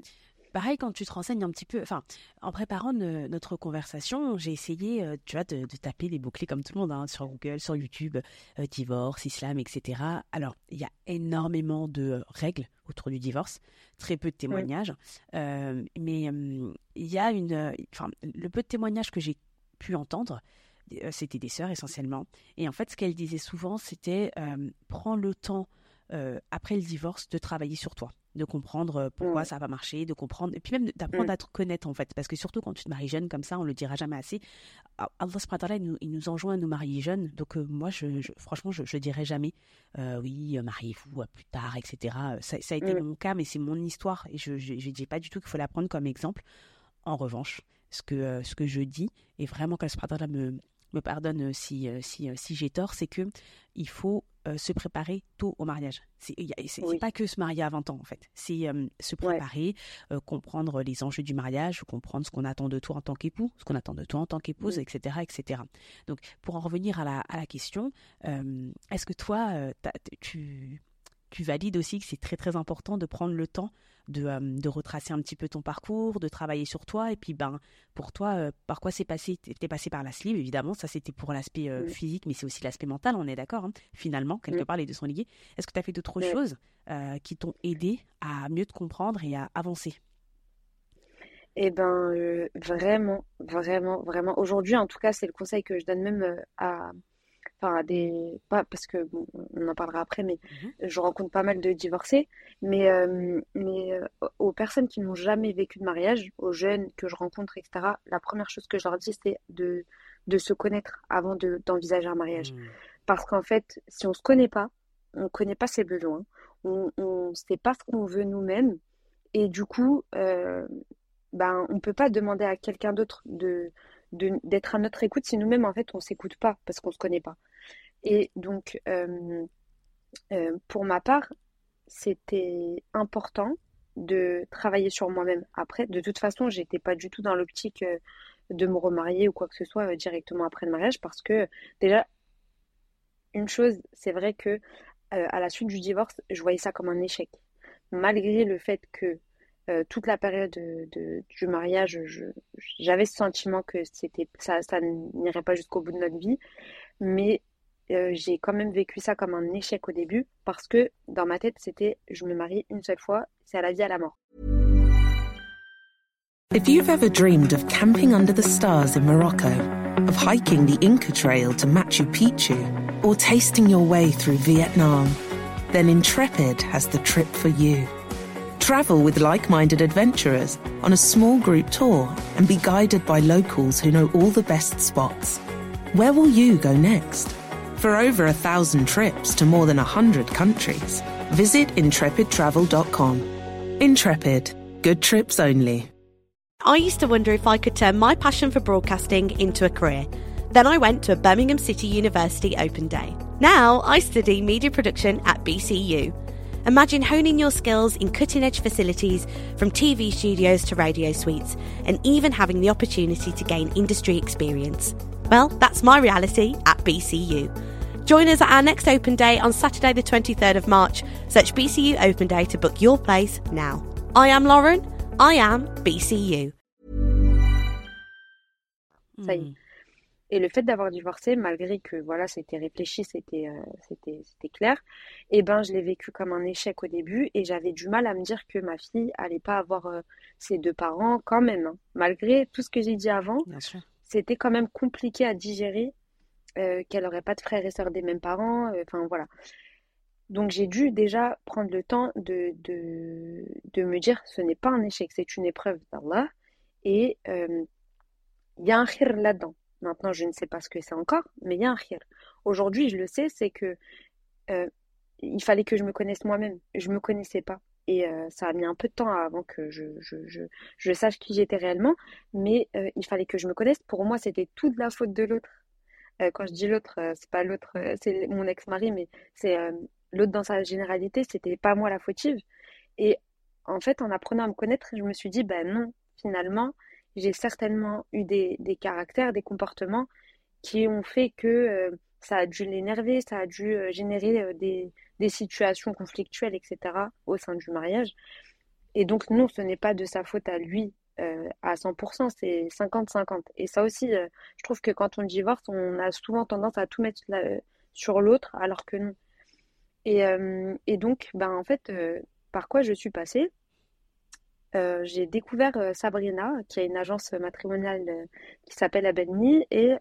[SPEAKER 6] pareil, quand tu te renseignes un petit peu, enfin, en préparant notre conversation, j'ai essayé, tu vois, de taper des mots-clés comme tout le monde, hein, sur Google, sur YouTube, divorce, islam, etc. Alors, il y a énormément de règles autour du divorce, très peu de
[SPEAKER 4] Oui,
[SPEAKER 6] témoignages, mais il y a enfin, le peu de témoignages que j'ai pu entendre, c'était des sœurs essentiellement. Et en fait, ce qu'elles disaient souvent, c'était prends le temps après le divorce de travailler sur toi, de comprendre pourquoi
[SPEAKER 4] oui,
[SPEAKER 6] ça n'a pas marché, de comprendre, et puis même d'apprendre
[SPEAKER 4] oui,
[SPEAKER 6] à te connaître en fait, parce que surtout quand tu te maries jeune comme ça, on le dira jamais assez. Allah subhanahu wa ta'ala, il nous enjoint à nous marier jeunes, donc moi, franchement, je dirais jamais, oui, mariez-vous plus tard, etc. Ça a été
[SPEAKER 4] oui,
[SPEAKER 6] mon cas, mais c'est mon histoire, et je dis pas du tout qu'il faut la prendre comme exemple. En revanche, ce que je dis, et vraiment qu'Allah subhanahu wa ta'ala me pardonne si j'ai tort, c'est que il faut se préparer tôt au mariage. C'est
[SPEAKER 4] oui,
[SPEAKER 6] pas que se marier à 20 ans, en fait. C'est se
[SPEAKER 4] ouais,
[SPEAKER 6] préparer, comprendre les enjeux du mariage, comprendre ce qu'on attend de toi en tant qu'époux, ce qu'on attend de toi en tant qu'épouse,
[SPEAKER 4] oui.
[SPEAKER 6] etc., etc. Donc, pour en revenir à la question, est-ce que toi, tu valides aussi que c'est très très important de prendre le temps de retracer un petit peu ton parcours, de travailler sur toi, et puis ben pour toi, par quoi c'est passé? T'es passé par la sleeve, évidemment, ça c'était pour l'aspect
[SPEAKER 4] Mm,
[SPEAKER 6] physique, mais c'est aussi l'aspect mental, on est d'accord, hein. Finalement, quelque
[SPEAKER 4] mm,
[SPEAKER 6] part, les deux sont liés. Est-ce que tu as fait d'autres
[SPEAKER 4] ouais.
[SPEAKER 6] choses qui t'ont aidé à mieux te comprendre et à avancer?
[SPEAKER 4] Eh ben, vraiment, vraiment, vraiment. Aujourd'hui, en tout cas, c'est le conseil que je donne même enfin, à des, pas parce que bon, on en parlera après, mais
[SPEAKER 6] Mhm.
[SPEAKER 4] je rencontre pas mal de divorcés, mais aux personnes qui n'ont jamais vécu de mariage, aux jeunes que je rencontre, etc. La première chose que je leur dis, c'est de se connaître avant d'envisager un mariage.
[SPEAKER 6] Mm.
[SPEAKER 4] Parce qu'en fait, si on se connaît pas, on connaît pas ses besoins, on sait pas ce qu'on veut nous-mêmes, et du coup, ben, on peut pas demander à quelqu'un d'autre d'être à notre écoute si nous-mêmes, en fait, on s'écoute pas parce qu'on se connaît pas. Et donc, pour ma part, c'était important de travailler sur moi-même. Après, de toute façon, j'étais pas du tout dans l'optique de me remarier ou quoi que ce soit directement après le mariage parce que déjà, une chose, c'est vrai que à la suite du divorce, je voyais ça comme un échec. Malgré le fait que toute la période du mariage, j'avais ce sentiment que ça n'irait pas jusqu'au bout de notre vie, mais j'ai quand même vécu ça comme un échec au début parce que dans ma tête, c'était je me marie une seule fois, c'est à la vie à la mort.
[SPEAKER 1] If you've ever dreamed of camping under the stars in Morocco, of hiking the Inca Trail to Machu Picchu, or tasting your way through Vietnam, then Intrepid has the trip for you. Travel with like-minded adventurers on a small group tour and be guided by locals who know all the best spots. Where will you go next? For over 1,000 trips to more than 100 countries, visit intrepidtravel.com. Intrepid. Good trips only.
[SPEAKER 2] I used to wonder if I could turn my passion for broadcasting into a career. Then I went to a Birmingham City University open day. Now I study media production at BCU. Imagine honing your skills in cutting-edge facilities, from TV studios to radio suites, and even having the opportunity to gain industry experience. Well, that's my reality at BCU. Join us at our next open day on Saturday the 23rd of March. Search BCU Open Day to book your place now. I am Lauren. I am BCU.
[SPEAKER 4] Ça y est.
[SPEAKER 6] Mm.
[SPEAKER 4] Et le fait d'avoir divorcé, malgré que voilà, c'était réfléchi, c'était clair, et ben je l'ai vécu comme un échec au début et j'avais du mal à me dire que ma fille allait pas avoir ses deux parents quand même, hein. Malgré tout ce que j'ai dit avant,
[SPEAKER 6] Bien sûr.
[SPEAKER 4] c'était quand même compliqué à digérer qu'elle aurait pas de frères et sœurs des mêmes parents, enfin voilà. Donc j'ai dû déjà prendre le temps de me dire ce n'est pas un échec, c'est une épreuve d'Allah et il y a un khir là-dedans. Maintenant, je ne sais pas ce que c'est encore, mais il y a un khir. Aujourd'hui, je le sais, c'est que euh, il fallait que je me connaisse moi-même. Je me connaissais pas. Et ça a mis un peu de temps avant que je sache qui j'étais réellement, mais il fallait que je me connaisse. Pour moi, c'était toute la faute de l'autre. Quand je dis l'autre, c'est pas l'autre, c'est mon ex-mari, mais c'est l'autre dans sa généralité, c'était pas moi la fautive. Et en fait, en apprenant à me connaître, je me suis dit, ben non, finalement, j'ai certainement eu des caractères, des comportements qui ont fait que ça a dû l'énerver, ça a dû générer des situations conflictuelles, etc. au sein du mariage. Et donc, non, ce n'est pas de sa faute à lui à 100%, c'est 50-50. Et ça aussi, je trouve que quand on divorce, on a souvent tendance à tout mettre sur l'autre, alors que non. Et donc, ben, en fait, par quoi je suis passée? J'ai découvert Sabrina, qui a une agence matrimoniale qui s'appelle Abelni et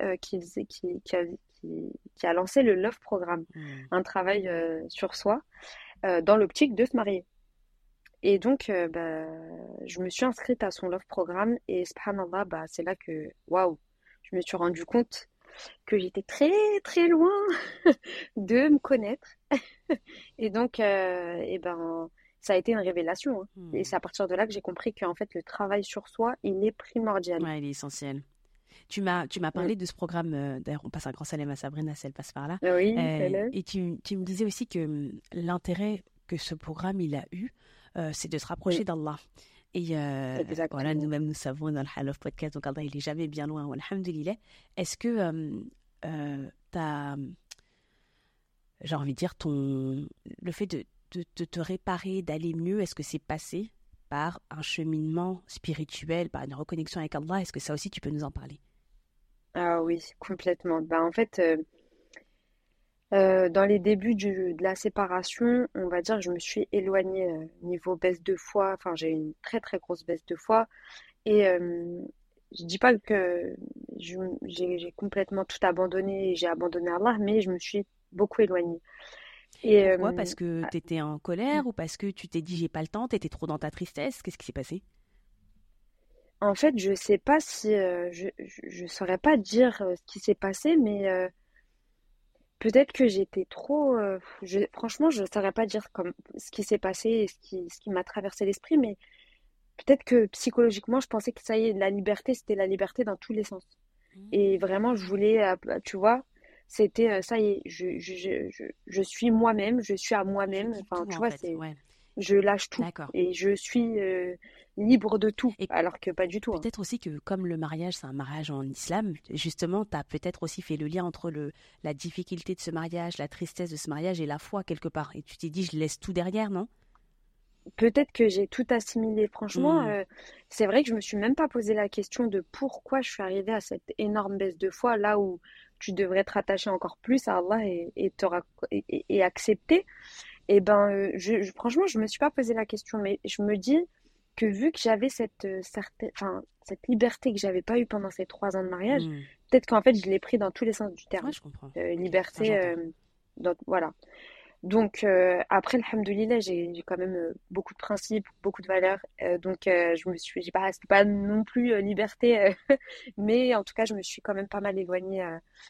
[SPEAKER 4] qui a lancé le Love Programme, un travail sur soi dans l'optique de se marier. Et donc, bah, je me suis inscrite à son Love Programme et subhanallah, bah, c'est là que, waouh, je me suis rendu compte que j'étais très très loin de me connaître. Et donc, et ben, ça a été une révélation, hein. Et c'est à partir de là que j'ai compris qu'en fait, le travail sur soi, il est primordial.
[SPEAKER 6] Ouais, il est essentiel. Tu m'as
[SPEAKER 4] Mm.
[SPEAKER 6] parlé de ce programme, d'ailleurs on passe un grand salam à Sabrina si elle passe par là,
[SPEAKER 4] Oui, elle.
[SPEAKER 6] et tu me disais aussi que l'intérêt que ce programme il a eu, c'est de se
[SPEAKER 4] Mm.
[SPEAKER 6] rapprocher d'Allah. Et voilà,
[SPEAKER 4] Exactement.
[SPEAKER 6] nous-mêmes nous savons dans le Hall of Podcast, donc Allah il est jamais bien loin, alhamdoulilah. Est-ce que t'as, j'ai envie de dire, le fait de te réparer, d'aller mieux, est-ce que c'est passé par un cheminement spirituel, par une reconnexion avec Allah? Est-ce que ça aussi tu peux nous en parler?
[SPEAKER 4] Ah oui, complètement. Bah, en fait, dans les débuts de la séparation, on va dire que je me suis éloignée niveau baisse de foi. Enfin, j'ai eu une très très grosse baisse de foi. Et je dis pas que j'ai complètement tout abandonné et j'ai abandonné Allah, mais je me suis beaucoup éloignée. Et
[SPEAKER 6] Pourquoi? Parce que tu étais en colère ou parce que tu t'es dit j'ai pas le temps, tu étais trop dans ta tristesse? Qu'est-ce qui s'est passé?
[SPEAKER 4] en fait, je sais pas si je saurais pas dire ce qui s'est passé, mais peut-être que j'étais trop. Franchement, je saurais pas dire comme ce qui s'est passé et ce qui m'a traversé l'esprit, mais peut-être que psychologiquement, je pensais que ça y est, la liberté, c'était la liberté dans tous les sens. Et vraiment, je voulais, tu vois, c'était ça y est, je suis moi-même, je suis à
[SPEAKER 6] Je
[SPEAKER 4] moi-même.
[SPEAKER 6] quitte
[SPEAKER 4] Enfin,
[SPEAKER 6] tout
[SPEAKER 4] tu
[SPEAKER 6] en
[SPEAKER 4] vois,
[SPEAKER 6] fait, ouais.
[SPEAKER 4] je lâche tout
[SPEAKER 6] D'accord.
[SPEAKER 4] et je suis libre de tout,
[SPEAKER 6] Et
[SPEAKER 4] alors que pas du tout, hein.
[SPEAKER 6] peut-être aussi que comme le mariage, c'est un mariage en islam, justement, tu as peut-être aussi fait le lien entre la difficulté de ce mariage, la tristesse de ce mariage et la foi quelque part. Et tu t'es dit, je laisse tout derrière, non?
[SPEAKER 4] Peut-être que j'ai tout assimilé. Franchement,
[SPEAKER 6] Hmm.
[SPEAKER 4] c'est vrai que je me suis même pas posé la question de pourquoi je suis arrivée à cette énorme baisse de foi, là où tu devrais te rattacher encore plus à Allah et accepter. Et ben, franchement, je me suis pas posé la question, mais je me dis que vu que j'avais cette liberté que j'avais pas eue pendant ces 3 ans de mariage,
[SPEAKER 6] Hmm.
[SPEAKER 4] peut-être qu'en fait, je l'ai pris dans tous les sens du
[SPEAKER 6] Ouais,
[SPEAKER 4] terme.
[SPEAKER 6] je comprends. Ok, ça
[SPEAKER 4] Liberté,
[SPEAKER 6] j'entends.
[SPEAKER 4] voilà. Donc, après, alhamdoulilah, j'ai quand même beaucoup de principes, beaucoup de valeurs. Donc, c'était pas non plus liberté, mais en tout cas, je me suis quand même pas mal éloignée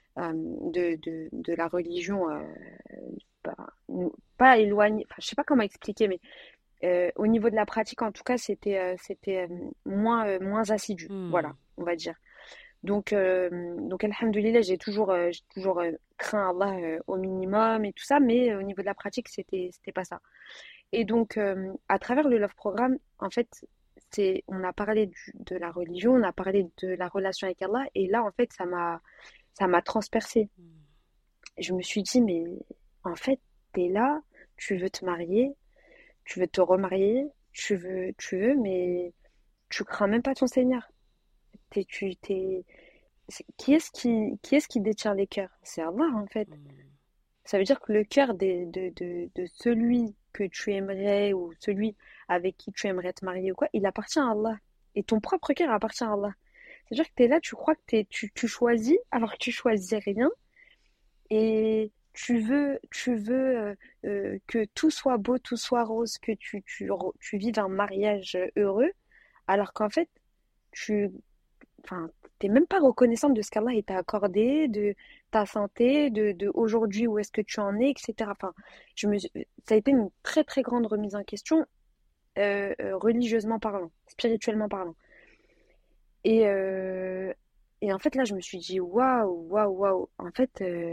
[SPEAKER 4] de la religion. Pas, pas éloignée, enfin, je sais pas comment expliquer, mais au niveau de la pratique, en tout cas, c'était moins assidu.
[SPEAKER 6] Hmm.
[SPEAKER 4] Voilà, on va dire. Donc alhamdoulilah, j'ai toujours craint Allah au minimum et tout ça, mais au niveau de la pratique, c'était pas ça. Et donc, à travers le Love Programme, en fait, on a parlé de la religion, on a parlé de la relation avec Allah, et là, en fait, ça m'a transpercée. Je me suis dit, mais en fait, t'es là, tu veux te marier, tu veux te remarier, mais tu crains même pas ton Seigneur. T'es, tu, t'es, qui est-ce qui détient les cœurs? C'est Allah, en fait.
[SPEAKER 6] Hmm.
[SPEAKER 4] Ça veut dire que le cœur de celui que tu aimerais ou celui avec qui tu aimerais te marier ou quoi, il appartient à Allah. Et ton propre cœur appartient à Allah. C'est-à-dire que tu es là, tu crois que tu choisis alors que tu choisis rien et tu veux que tout soit beau, tout soit rose, que tu vives un mariage heureux alors qu'en fait, tu enfin, t'es même pas reconnaissante de ce qu'Allah t'a accordé, de ta santé, de aujourd'hui où est-ce que tu en es, etc. Enfin, ça a été une très très grande remise en question, religieusement parlant, spirituellement parlant. Et, euh, et en fait, là, je me suis dit, waouh, waouh, waouh. En fait,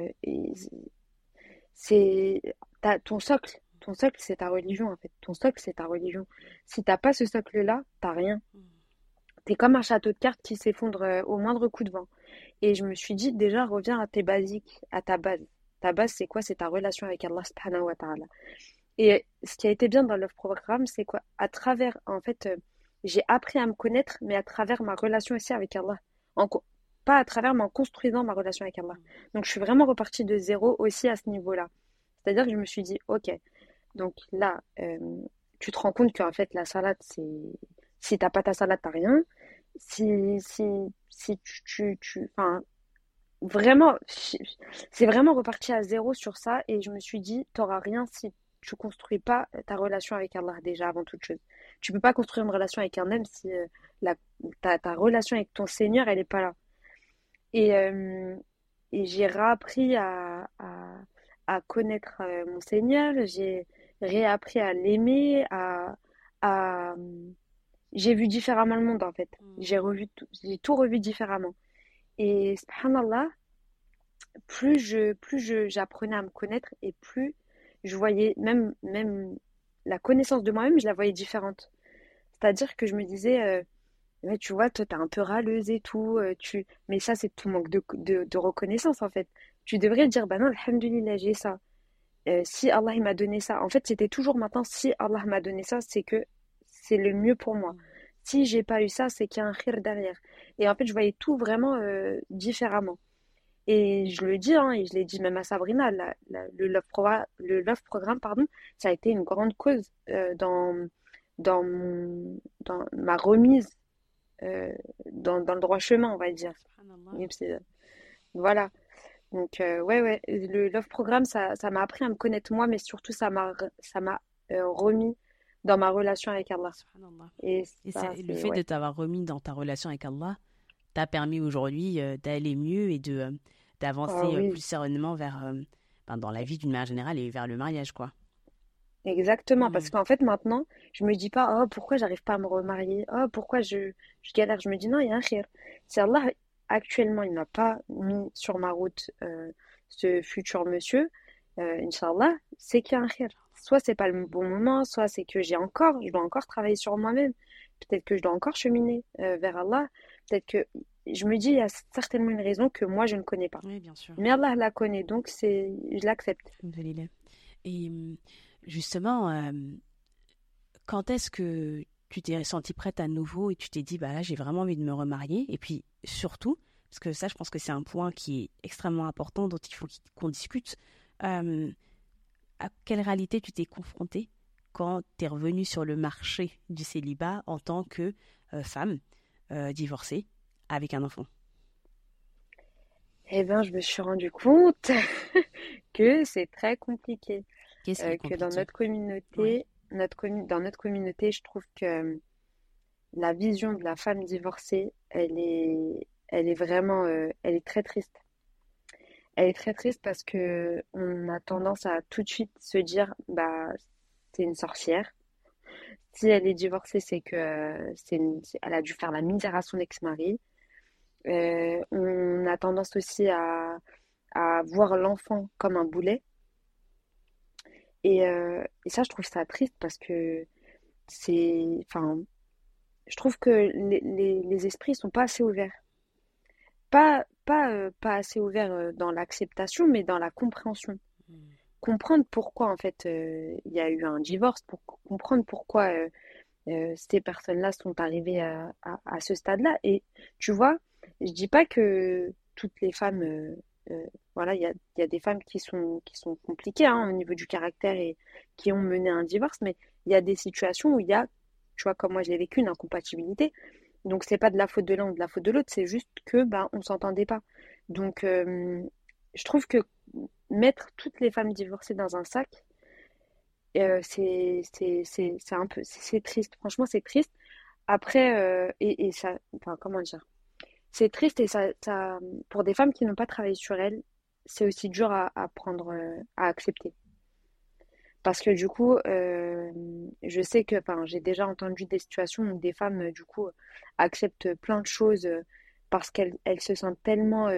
[SPEAKER 4] c'est ton socle. Ton socle, c'est ta religion, en fait. Ton socle, c'est ta religion. Si t'as pas ce socle-là, t'as rien. T'es comme un château de cartes qui s'effondre au moindre coup de vent. Et je me suis dit, déjà, reviens à tes basiques, à ta base. Ta base, c'est quoi? C'est ta relation avec Allah subhanahu wa ta'ala. Et ce qui a été bien dans Love Programme, c'est quoi? À travers, en fait, j'ai appris à me connaître, mais à travers ma relation aussi avec Allah. En co- Pas à travers, mais en construisant ma relation avec Allah. Donc, je suis vraiment repartie de zéro aussi à ce niveau-là. C'est-à-dire que je me suis dit, ok, donc là, tu te rends compte qu'en fait, la salade, c'est... Si t'as pas ta salade, t'as rien. Si enfin, vraiment, c'est vraiment reparti à zéro sur ça et je me suis dit, t'auras rien si tu construis pas ta relation avec Allah déjà avant toute chose. Tu peux pas construire une relation avec un homme si la, ta relation avec ton Seigneur, elle est pas là. Et, euh, et j'ai réappris à connaître mon Seigneur, j'ai réappris à l'aimer, à, j'ai vu différemment le monde en fait. J'ai tout revu différemment. Et subhanallah, j'apprenais à me connaître et plus je voyais même la connaissance de moi-même, je la voyais différente. C'est-à-dire que je me disais, ouais, tu vois, toi, t'es un peu râleuse et tout, mais ça, c'est tout manque de reconnaissance en fait. Tu devrais dire, bah non, alhamdoulilah, j'ai ça. Si Allah il m'a donné ça, en fait, c'était toujours maintenant, si Allah m'a donné ça, c'est que c'est le mieux pour moi. Si j'ai pas eu ça, c'est qu'il y a un khir derrière. Et en fait, je voyais tout vraiment différemment. Et je le dis, hein, et je l'ai dit même à Sabrina, le Love Programme, pardon, ça a été une grande cause dans ma remise dans le droit chemin, on va dire.
[SPEAKER 6] Subhanallah.
[SPEAKER 4] Et voilà. Donc, ouais, le Love Programme, ça m'a appris à me connaître moi, mais surtout, ça m'a remis dans ma relation avec Allah.
[SPEAKER 6] Subhanallah.
[SPEAKER 4] Et
[SPEAKER 6] Et
[SPEAKER 4] ça,
[SPEAKER 6] le
[SPEAKER 4] c'est,
[SPEAKER 6] fait de
[SPEAKER 4] ouais.
[SPEAKER 6] t'avoir remis dans ta relation avec Allah t'a permis aujourd'hui d'aller mieux et
[SPEAKER 4] Ah
[SPEAKER 6] d'avancer plus
[SPEAKER 4] oui,
[SPEAKER 6] sereinement vers, dans la vie d'une manière générale et vers le mariage, quoi.
[SPEAKER 4] exactement. Parce
[SPEAKER 6] Hmm.
[SPEAKER 4] qu'en fait, maintenant, je me dis pas, oh, pourquoi j'arrive pas à me remarier? Oh, pourquoi je galère? Je me dis, non, il y a un khir. Si Allah, actuellement, il n'a pas mis sur ma route ce futur monsieur, Inch'Allah, c'est qu'il y a un khir. Soit c'est pas le bon moment, soit c'est que je dois encore travailler sur moi-même. Peut-être que je dois encore cheminer vers Allah. Peut-être que je me dis, il y a certainement une raison que moi, je ne connais pas.
[SPEAKER 6] Oui, bien sûr.
[SPEAKER 4] Mais Allah la connaît, donc je l'accepte.
[SPEAKER 6] Alhamdulillah. Et justement, quand est-ce que tu t'es sentie prête à nouveau et tu t'es dit, bah là, j'ai vraiment envie de me remarier? Et puis surtout, parce que ça, je pense que c'est un point qui est extrêmement important, dont il faut qu'on discute, euh, à quelle réalité tu t'es confrontée quand tu es revenue sur le marché du célibat en tant que femme divorcée avec un enfant?
[SPEAKER 4] Eh bien, je me suis rendu compte que c'est très compliqué.
[SPEAKER 6] Qu'est-ce qui est
[SPEAKER 4] Que dans
[SPEAKER 6] compliqué?
[SPEAKER 4] notre
[SPEAKER 6] Ouais.
[SPEAKER 4] communauté, dans notre communauté, je trouve que la vision de la femme divorcée, elle est vraiment, elle est très triste. Elle est très triste parce que on a tendance à tout de suite se dire, bah, c'est une sorcière. Si elle est divorcée, c'est que elle a dû faire la misère à son ex-mari. On a tendance aussi à voir l'enfant comme un boulet. Et ça, je trouve ça triste parce que enfin, je trouve que les esprits sont pas assez ouverts. Pas assez ouverts dans l'acceptation, mais dans la compréhension.
[SPEAKER 6] Hmm.
[SPEAKER 4] Comprendre pourquoi, en fait, il y a eu un divorce, pour comprendre pourquoi ces personnes-là sont arrivées à ce stade-là. Et tu vois, je dis pas que toutes les femmes, voilà, il y a des femmes qui sont compliquées hein, au niveau du caractère et qui ont mené à un divorce, mais il y a des situations où il y a, tu vois, comme moi je l'ai vécu, une incompatibilité. Donc c'est pas de la faute de l'un ou de la faute de l'autre, c'est juste que bah on s'entendait pas. Donc je trouve que mettre toutes les femmes divorcées dans un sac, c'est un peu, c'est triste. Franchement, c'est triste. Après, et ça, enfin, comment dire? C'est triste et pour des femmes qui n'ont pas travaillé sur elles, c'est aussi dur à prendre, à accepter. Parce que du coup, je sais que, enfin, j'ai déjà entendu des situations où des femmes, du coup, acceptent plein de choses parce qu'elles se sentent tellement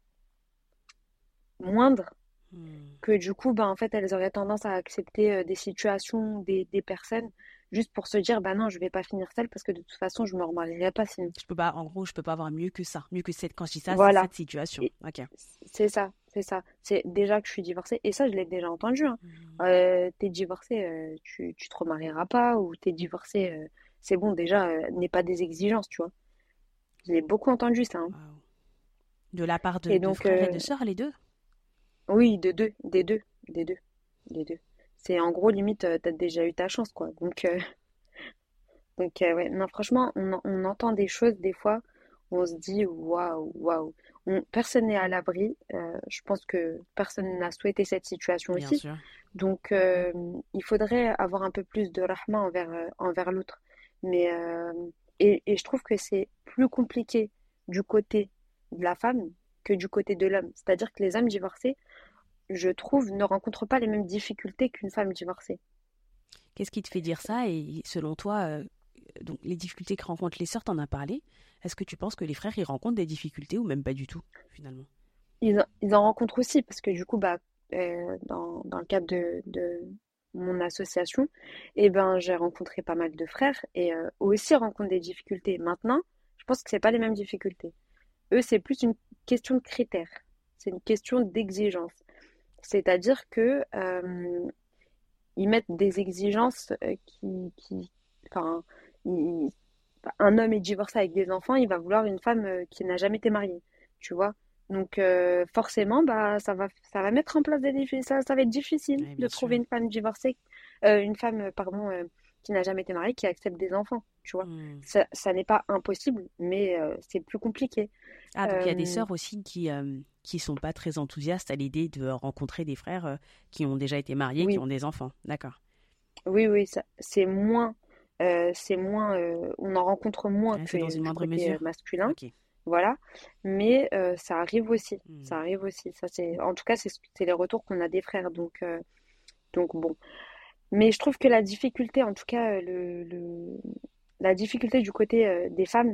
[SPEAKER 4] moindres
[SPEAKER 6] Hmm.
[SPEAKER 4] que du coup, bah, en fait, elles auraient tendance à accepter des situations, des personnes, juste pour se dire, bah non, je vais pas finir seule parce que de toute façon, je me remarierai pas sinon.
[SPEAKER 6] Je peux pas, en gros, je peux pas avoir mieux que ça. Mieux que cette, quand je dis ça, c'est
[SPEAKER 4] Voilà,
[SPEAKER 6] cette situation.
[SPEAKER 4] et
[SPEAKER 6] Ok.
[SPEAKER 4] c'est ça. c'est ça. C'est déjà que je suis divorcée. Et ça, je l'ai déjà entendu, hein. T'es divorcée, tu te remarieras pas. Ou t'es divorcée, c'est bon, déjà, n'aie pas des exigences, tu vois. Je l'ai beaucoup entendu, ça, hein.
[SPEAKER 6] Waouh. De la part
[SPEAKER 4] Et
[SPEAKER 6] de
[SPEAKER 4] donc,
[SPEAKER 6] frères et de sœurs, les deux?
[SPEAKER 4] oui, des deux, des deux. C'est en gros, limite, t'as déjà eu ta chance, quoi. Donc, ouais, non, franchement, on entend des choses des fois, on se dit waouh, waouh. Personne n'est à l'abri. Je pense que personne n'a souhaité cette situation
[SPEAKER 6] Bien
[SPEAKER 4] aussi.
[SPEAKER 6] sûr.
[SPEAKER 4] Donc, il faudrait avoir un peu plus de rahma envers l'autre. Mais, et je trouve que c'est plus compliqué du côté de la femme que du côté de l'homme. C'est-à-dire que les hommes divorcés, je trouve, ne rencontrent pas les mêmes difficultés qu'une femme divorcée.
[SPEAKER 6] Qu'est-ce qui te fait dire ça? Et selon toi, donc les difficultés que rencontrent les sœurs, t'en as parlé. Est-ce que tu penses que les frères, ils rencontrent des difficultés ou même pas du tout, finalement?
[SPEAKER 4] Ils en rencontrent aussi parce que du coup, bah, dans le cadre de mon association, eh ben, j'ai rencontré pas mal de frères et eux aussi rencontrent des difficultés. Maintenant, je pense que c'est pas les mêmes difficultés. Eux, c'est plus une question de critères. C'est une question d'exigence. C'est-à-dire que ils mettent des exigences enfin, ils- un homme est divorcé avec des enfants, il va vouloir une femme qui n'a jamais été mariée, tu vois. Donc forcément, bah ça va mettre en place ça va être difficile
[SPEAKER 6] Oui,
[SPEAKER 4] de
[SPEAKER 6] bien
[SPEAKER 4] trouver
[SPEAKER 6] sûr.
[SPEAKER 4] une femme divorcée, une femme, pardon, qui n'a jamais été mariée, qui accepte des enfants, tu vois.
[SPEAKER 6] Hmm.
[SPEAKER 4] Ça n'est pas impossible, mais c'est plus compliqué.
[SPEAKER 6] Ah, donc il y a des
[SPEAKER 4] Euh,
[SPEAKER 6] sœurs aussi qui sont pas très enthousiastes à l'idée de rencontrer des frères qui ont déjà été mariés, qui
[SPEAKER 4] oui,
[SPEAKER 6] ont des enfants. D'accord.
[SPEAKER 4] oui, c'est moins, on en rencontre moins
[SPEAKER 6] Ouais, c'est dans
[SPEAKER 4] que
[SPEAKER 6] une
[SPEAKER 4] du
[SPEAKER 6] moindre
[SPEAKER 4] côté
[SPEAKER 6] mesure.
[SPEAKER 4] masculin,
[SPEAKER 6] Ok.
[SPEAKER 4] voilà. Mais ça arrive aussi,
[SPEAKER 6] Hmm.
[SPEAKER 4] ça arrive aussi. Ça c'est, en tout cas, c'est les retours qu'on a des frères, donc bon. Mais je trouve que la difficulté, en tout cas, la difficulté du côté des femmes,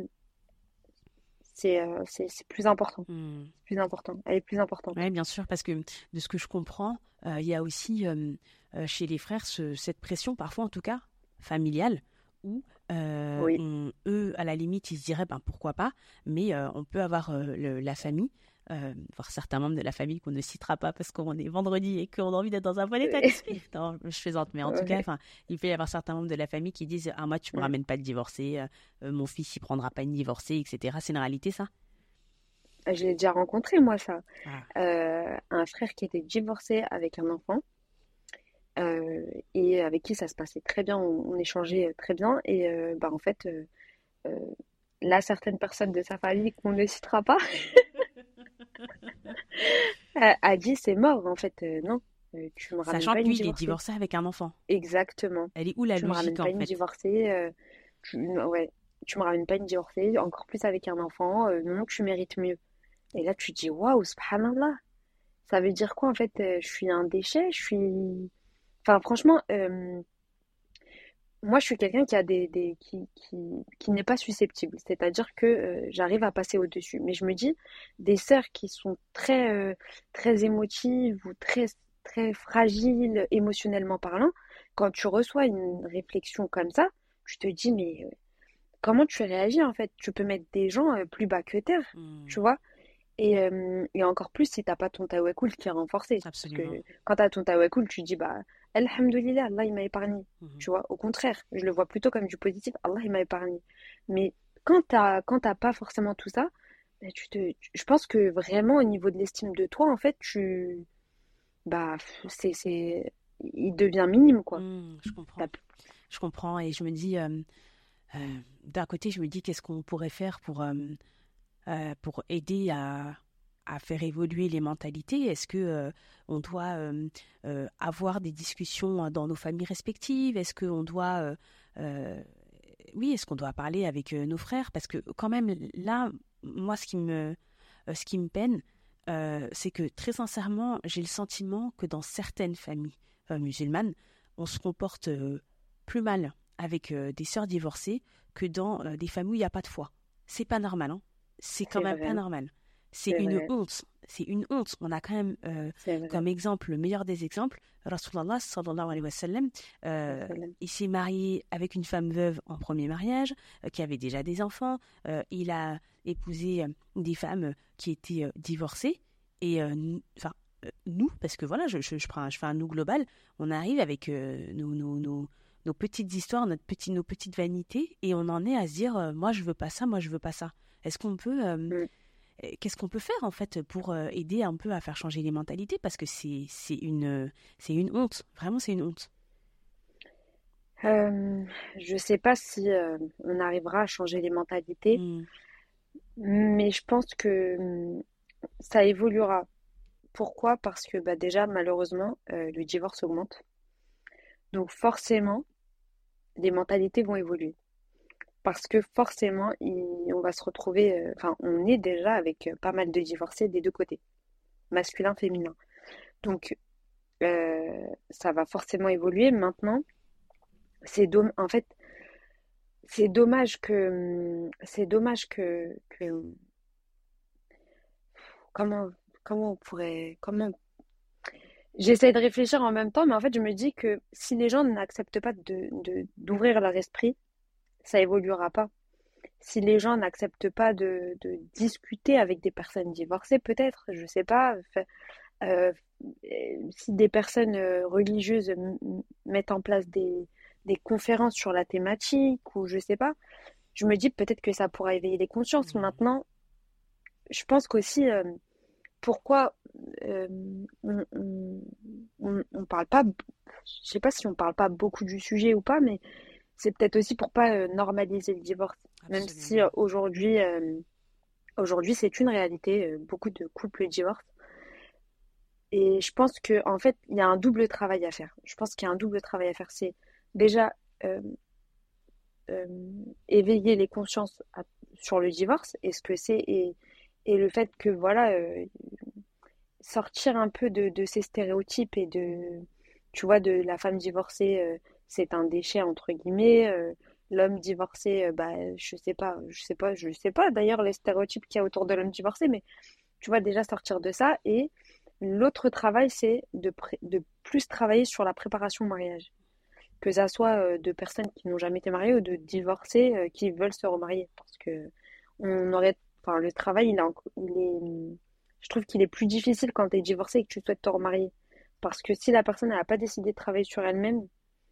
[SPEAKER 4] c'est plus important,
[SPEAKER 6] Hmm.
[SPEAKER 4] c'est plus important. Elle est plus importante.
[SPEAKER 6] Oui, bien sûr, parce que de ce que je comprends, il y a aussi chez les frères cette pression, parfois en tout cas, familiale, où
[SPEAKER 4] Oui.
[SPEAKER 6] eux, à la limite, ils se diraient, ben, pourquoi pas, mais on peut avoir la famille, voire certains membres de la famille qu'on ne citera pas parce qu'on est vendredi et qu'on a envie d'être dans un bon état d'esprit. Non, je plaisante, mais en tout cas,
[SPEAKER 4] Ouais.
[SPEAKER 6] enfin, il peut y avoir certains membres de la famille qui disent, ah, moi, tu me
[SPEAKER 4] Mm.
[SPEAKER 6] ramènes pas de divorcé, mon fils, il prendra pas une divorcée, etc. C'est une réalité, ça?
[SPEAKER 4] Je l'ai déjà rencontré, moi, ça.
[SPEAKER 6] Ah,
[SPEAKER 4] Un frère qui était divorcé avec un enfant. euh, et avec qui ça se passait très bien, on échangeait très bien. Et bah, en fait, euh, là, certaines personnes de sa famille qu'on ne citera pas a dit c'est mort, en fait, non, tu me ramènes
[SPEAKER 6] sachant
[SPEAKER 4] pas
[SPEAKER 6] que
[SPEAKER 4] une
[SPEAKER 6] lui, il est
[SPEAKER 4] divorcée.
[SPEAKER 6] divorcé avec un enfant.
[SPEAKER 4] Exactement.
[SPEAKER 6] Elle est où la
[SPEAKER 4] Tu me ramènes
[SPEAKER 6] logique
[SPEAKER 4] pas
[SPEAKER 6] en
[SPEAKER 4] une
[SPEAKER 6] fait?
[SPEAKER 4] divorcée, ouais, tu me ramènes pas une divorcée, encore plus avec un enfant, non, tu mérites mieux. Et là, tu te dis waouh, subhanallah. Ça veut dire quoi en fait? Je suis un déchet, je suis. Enfin, franchement, moi, je suis quelqu'un qui a qui n'est pas susceptible. C'est-à-dire que j'arrive à passer au-dessus. Mais je me dis, des sœurs qui sont très émotives ou très fragiles émotionnellement parlant, quand tu reçois une réflexion comme ça, tu te dis, mais comment tu réagis en fait? Tu peux mettre des gens plus bas que terre,
[SPEAKER 6] Hmm,
[SPEAKER 4] tu vois? Et encore plus si t'as pas ton tawakkul qui est renforcé. Parce que
[SPEAKER 6] absolument.
[SPEAKER 4] quand t'as ton tawakkul, tu dis, bah, Alhamdulillah, Allah, il m'a épargné.
[SPEAKER 6] Mhm.
[SPEAKER 4] Tu vois, au contraire, je le vois plutôt comme du positif, Allah, il m'a épargné. Mais quand t'as pas forcément tout ça, bah, je pense que vraiment, au niveau de l'estime de toi, en fait, bah, il devient minime, quoi.
[SPEAKER 6] Hmm, je comprends.
[SPEAKER 4] T'as-
[SPEAKER 6] Je comprends et je me dis, d'un côté, je me dis qu'est-ce qu'on pourrait faire pour aider à faire évoluer les mentalités. Est-ce que on doit avoir des discussions dans nos familles respectives? Est-ce qu'on doit, oui, est-ce qu'on doit parler avec nos frères? Parce que quand même, là, moi, ce qui me peine, c'est que très sincèrement, j'ai le sentiment que dans certaines familles musulmanes, on se comporte plus mal avec des sœurs divorcées que dans des familles où il n'y a pas de foi. C'est pas normal, hein. C'est quand
[SPEAKER 4] C'est
[SPEAKER 6] même pas
[SPEAKER 4] vrai,
[SPEAKER 6] normal. C'est
[SPEAKER 4] c'est
[SPEAKER 6] une
[SPEAKER 4] vrai,
[SPEAKER 6] honte. C'est une honte. On a quand même
[SPEAKER 4] c'est vrai.
[SPEAKER 6] comme exemple, le meilleur des exemples, Rasulallah sallallahu alayhi wa sallam,
[SPEAKER 4] Salam.
[SPEAKER 6] il s'est marié avec une femme veuve en premier mariage, qui avait déjà des enfants. Il a épousé des femmes qui étaient divorcées. Et nous, parce que voilà, je fais un nous global, on arrive avec nos petites histoires, nos petites vanités, et on en est à se dire, moi je veux pas ça, moi je veux pas ça. Est-ce qu'on peut, qu'est-ce qu'on peut faire en fait pour aider un peu à faire changer les mentalités, parce que c'est une honte, vraiment c'est une honte.
[SPEAKER 4] Je sais pas si on arrivera à changer les mentalités,
[SPEAKER 6] Mm.
[SPEAKER 4] mais je pense que ça évoluera. Pourquoi? Parce que bah, déjà, malheureusement, le divorce augmente. Donc forcément, les mentalités vont évoluer. Parce que forcément, on va se retrouver, enfin, on est déjà avec pas mal de divorcés des deux côtés, masculin, féminin. Donc, ça va forcément évoluer. Maintenant, en fait, c'est dommage que comment, comment on pourrait, comment, j'essaie de réfléchir en même temps, mais en fait, je me dis que si les gens n'acceptent pas d'ouvrir leur esprit, ça évoluera pas. Si les gens n'acceptent pas de discuter avec des personnes divorcées, peut-être, je sais pas, euh, si des personnes religieuses mettent en place des conférences sur la thématique, ou je sais pas, je me dis peut-être que ça pourra éveiller les consciences. Maintenant, je pense qu'aussi, pourquoi euh, on parle pas, je sais pas si on parle pas beaucoup du sujet ou pas, mais c'est peut-être aussi pour pas normaliser le divorce. Même si
[SPEAKER 6] Absolument.
[SPEAKER 4] aujourd'hui c'est une réalité, beaucoup de couples divorcent. Et je pense que en fait, il y a un double travail à faire. Je pense qu'il y a un double travail à faire. C'est déjà euh, euh, éveiller les consciences sur le divorce et ce que c'est et le fait que voilà, sortir un peu de ces stéréotypes et tu vois, de la femme divorcée, c'est un déchet entre guillemets. L'homme divorcé, bah, je sais pas d'ailleurs les stéréotypes qu'il y a autour de l'homme divorcé, mais tu vois déjà sortir de ça. Et l'autre travail, c'est de plus travailler sur la préparation au mariage. Que ça soit de personnes qui n'ont jamais été mariées ou de divorcés qui veulent se remarier. Parce que enfin, le travail, je trouve qu'il est plus difficile quand tu es divorcé et que tu souhaites te remarier. Parce que si la personne n'a pas décidé de travailler sur elle-même,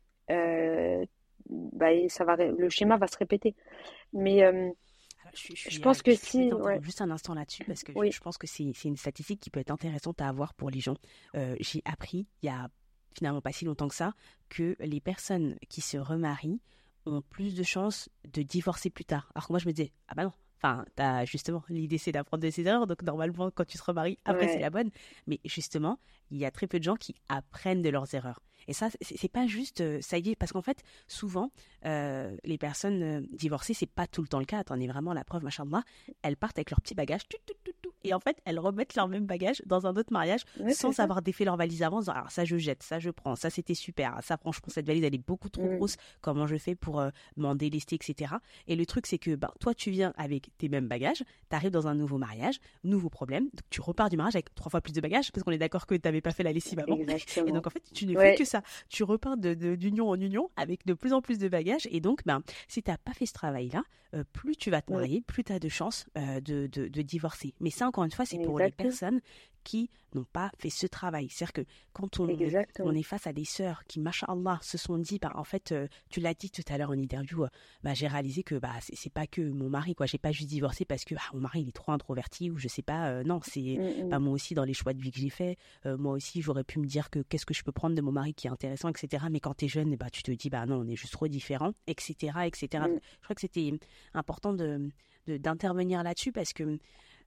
[SPEAKER 4] euh, bah, le schéma va se répéter. Mais
[SPEAKER 6] Alors,
[SPEAKER 4] je pense que
[SPEAKER 6] je vais
[SPEAKER 4] si, ouais,
[SPEAKER 6] t'interrompre juste un instant là-dessus, parce que
[SPEAKER 4] oui,
[SPEAKER 6] je pense que c'est une statistique qui peut être intéressante à avoir pour les gens. J'ai appris, il y a finalement pas si longtemps que ça, que les personnes qui se remarient ont plus de chances de divorcer plus tard. Alors que moi, je me disais, ah bah non. Enfin, justement, l'idée c'est d'apprendre de ses erreurs, donc normalement, quand tu te remaries, après c'est
[SPEAKER 4] ouais,
[SPEAKER 6] la bonne. Mais justement, il y a très peu de gens qui apprennent de leurs erreurs. Et ça, c'est pas juste, ça y est, parce qu'en fait, souvent, les personnes divorcées, c'est pas tout le temps le cas. T'en es vraiment la preuve, machallah. Elles partent avec leur petit bagage, et en fait, elles remettent leur même bagage dans un autre mariage
[SPEAKER 4] ouais, c'est
[SPEAKER 6] sans
[SPEAKER 4] ça.
[SPEAKER 6] avoir défait leur valise avant. En disant, alors ça, je jette, ça, je prends, ça, c'était super. Ça, franchement, cette valise, elle est beaucoup trop
[SPEAKER 4] Mm,
[SPEAKER 6] grosse. Comment je fais pour m'en délester, etc. Et le truc, c'est que ben, toi, tu viens avec tes mêmes bagages, t'arrives dans un nouveau mariage, nouveau problème. Donc, tu repars du mariage avec 3 fois plus de bagages parce qu'on est d'accord que t'avais pas fait la lessive avant. Et
[SPEAKER 4] exactement.
[SPEAKER 6] donc, en fait, tu ne fais
[SPEAKER 4] Ouais,
[SPEAKER 6] que ça. Tu repars d'union en union avec de plus en plus de bagages. Et donc, ben, si tu n'as pas fait ce travail-là, plus tu vas te
[SPEAKER 4] mm,
[SPEAKER 6] marier, plus tu as de chances de divorcer. Mais ça, encore une fois, c'est pour les
[SPEAKER 4] exactement,
[SPEAKER 6] personnes qui n'ont pas fait ce travail. C'est-à-dire que quand on
[SPEAKER 4] exactement.
[SPEAKER 6] est face à des sœurs qui, masha'Allah, se sont dit, bah, en fait, tu l'as dit tout à l'heure en interview, bah, j'ai réalisé que bah, c'est pas que mon mari, quoi. J'ai pas juste divorcé parce que mon mari, il est trop introverti ou je sais pas. Non, c'est
[SPEAKER 4] Mm,
[SPEAKER 6] bah,
[SPEAKER 4] mm,
[SPEAKER 6] moi aussi, dans les choix de vie que j'ai fait, moi aussi, j'aurais pu me dire que qu'est-ce que je peux prendre de mon mari qui est intéressant, etc. Mais quand tu es jeune, bah, tu te dis, bah non, on est juste trop différents, etc., etc.
[SPEAKER 4] mm.
[SPEAKER 6] Je crois que c'était important d'intervenir là-dessus parce que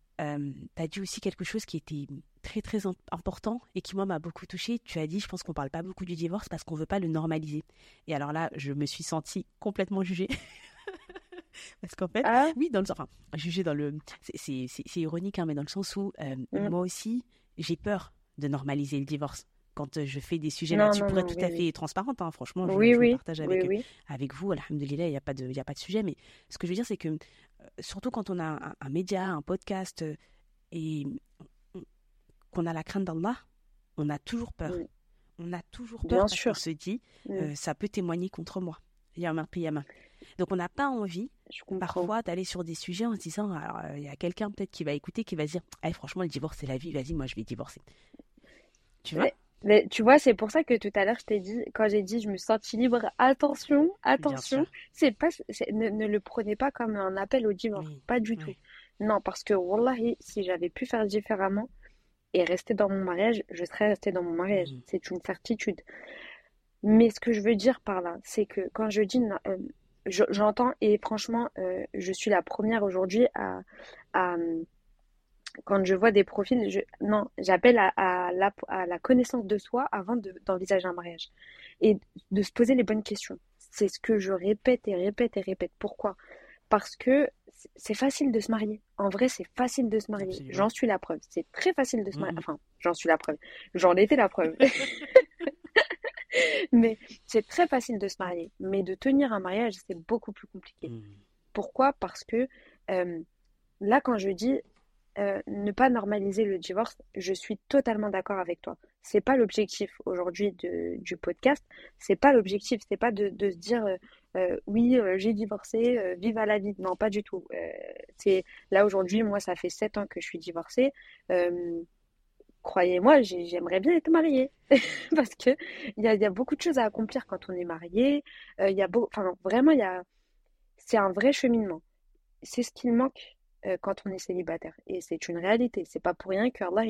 [SPEAKER 6] tu as dit aussi quelque chose qui était très très important et qui moi m'a beaucoup touchée. Tu as dit, je pense qu'on parle pas beaucoup du divorce parce qu'on veut pas le normaliser. Et alors là, je me suis sentie complètement jugée. Parce qu'en fait,
[SPEAKER 4] Ah,
[SPEAKER 6] oui, dans le sens, enfin, jugée dans le, c'est ironique, hein, mais dans le sens où
[SPEAKER 4] mm.
[SPEAKER 6] moi aussi, j'ai peur de normaliser le divorce. Quand je fais des sujets
[SPEAKER 4] Non,
[SPEAKER 6] là-dessus,
[SPEAKER 4] non,
[SPEAKER 6] pour
[SPEAKER 4] non,
[SPEAKER 6] être tout
[SPEAKER 4] oui,
[SPEAKER 6] à
[SPEAKER 4] oui.
[SPEAKER 6] fait transparente, hein, franchement,
[SPEAKER 4] Oui,
[SPEAKER 6] je le
[SPEAKER 4] oui,
[SPEAKER 6] partage
[SPEAKER 4] oui, oui.
[SPEAKER 6] avec vous, alhamdoulilah, il y a pas de sujet, mais ce que je veux dire, c'est que surtout quand on a un média, un podcast, et on- qu'on a la crainte d'Allah, on a toujours peur.
[SPEAKER 4] Mm.
[SPEAKER 6] On a toujours peur
[SPEAKER 4] Bien
[SPEAKER 6] parce qu'on
[SPEAKER 4] sûr.
[SPEAKER 6] se dit,
[SPEAKER 4] Mm.
[SPEAKER 6] ça peut témoigner contre moi. Yawm al-qiyamah. Donc on n'a pas envie
[SPEAKER 4] Je comprends.
[SPEAKER 6] parfois d'aller sur des sujets en se disant, alors il y a quelqu'un peut-être qui va écouter, qui va se dire, eh, franchement, le divorce, c'est la vie, vas-y, moi je vais divorcer. Tu vois?
[SPEAKER 4] Mais tu vois, c'est pour ça que tout à l'heure, je t'ai dit, quand j'ai dit je me sentis libre, attention,
[SPEAKER 6] Bien
[SPEAKER 4] attention,
[SPEAKER 6] sûr.
[SPEAKER 4] c'est pas, ne le prenez pas comme un appel au divorce,
[SPEAKER 6] Oui,
[SPEAKER 4] pas du tout.
[SPEAKER 6] oui.
[SPEAKER 4] Non, parce que, wallahi, si j'avais pu faire différemment et rester dans mon mariage, je serais restée dans mon mariage.
[SPEAKER 6] Mhm.
[SPEAKER 4] C'est une certitude. Mais ce que je veux dire par là, c'est que quand je dis, j'entends, et franchement, je suis la première aujourd'hui à, quand je vois des profils, non, j'appelle à la connaissance de soi avant d'envisager un mariage et de se poser les bonnes questions. C'est ce que je répète et répète et répète. Pourquoi? Parce que c'est facile de se marier. En vrai, c'est facile de se marier.
[SPEAKER 6] Absolument.
[SPEAKER 4] J'en suis la preuve. C'est très facile de se marier.
[SPEAKER 6] Mhm.
[SPEAKER 4] Enfin, j'en suis la preuve. J'en étais la preuve. Mais c'est très facile de se marier. Mais de tenir un mariage, c'est beaucoup plus compliqué.
[SPEAKER 6] Mhm.
[SPEAKER 4] Pourquoi? Parce que euh, là, quand je dis ne pas normaliser le divorce, je suis totalement d'accord avec toi. C'est pas l'objectif aujourd'hui du podcast. C'est pas l'objectif. C'est pas de se dire oui, j'ai divorcé, vive à la vie. Non, pas du tout. C'est là aujourd'hui, moi, ça fait 7 ans que je suis divorcée. Euh, Croyez-moi, j'aimerais bien être mariée parce que il y a beaucoup de choses à accomplir quand on est marié. Il y a enfin, vraiment, c'est un vrai cheminement. C'est ce qu'il manque quand on est célibataire. Et c'est une réalité. C'est pas pour rien que Allah,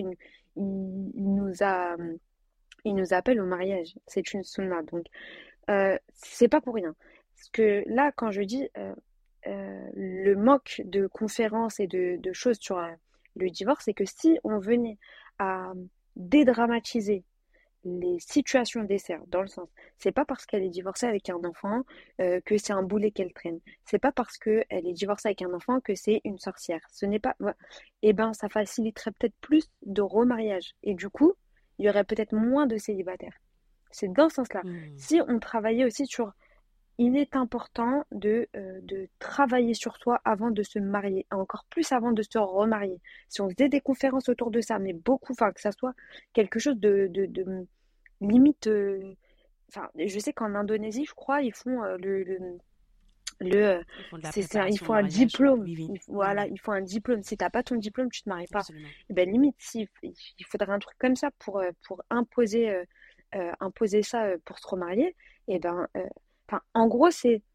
[SPEAKER 4] il nous appelle au mariage. C'est une sunna. Donc, c'est pas pour rien. Parce que là, quand je dis le manque de conférences et de choses sur le divorce, c'est que si on venait à dédramatiser les situations d'essai, dans le sens, c'est pas parce qu'elle est divorcée avec un enfant que c'est un boulet qu'elle traîne. C'est pas parce qu'elle est divorcée avec un enfant que c'est une sorcière. Ce n'est pas. Ouais. Eh ben, ça faciliterait peut-être plus de remariage. Et du coup, il y aurait peut-être moins de célibataires. C'est dans ce sens-là.
[SPEAKER 6] Mhm.
[SPEAKER 4] Si on travaillait aussi sur. Il est important de travailler sur soi avant de se marier, et encore plus avant de se remarier. Si on faisait des conférences autour de ça, mais beaucoup, enfin, que ça soit quelque chose de limite, enfin, je sais qu'en Indonésie, je crois, ils font
[SPEAKER 6] Ils font de la
[SPEAKER 4] il
[SPEAKER 6] préparation au
[SPEAKER 4] faut un
[SPEAKER 6] mariage.
[SPEAKER 4] diplôme.
[SPEAKER 6] Oui, oui. Oui,
[SPEAKER 4] Voilà,
[SPEAKER 6] oui.
[SPEAKER 4] il faut un diplôme. Si t'as pas ton diplôme, tu te maries pas.
[SPEAKER 6] Absolument.
[SPEAKER 4] Et ben limite, si, il faudrait un truc comme ça pour imposer ça pour se remarier. Et ben, enfin, en gros,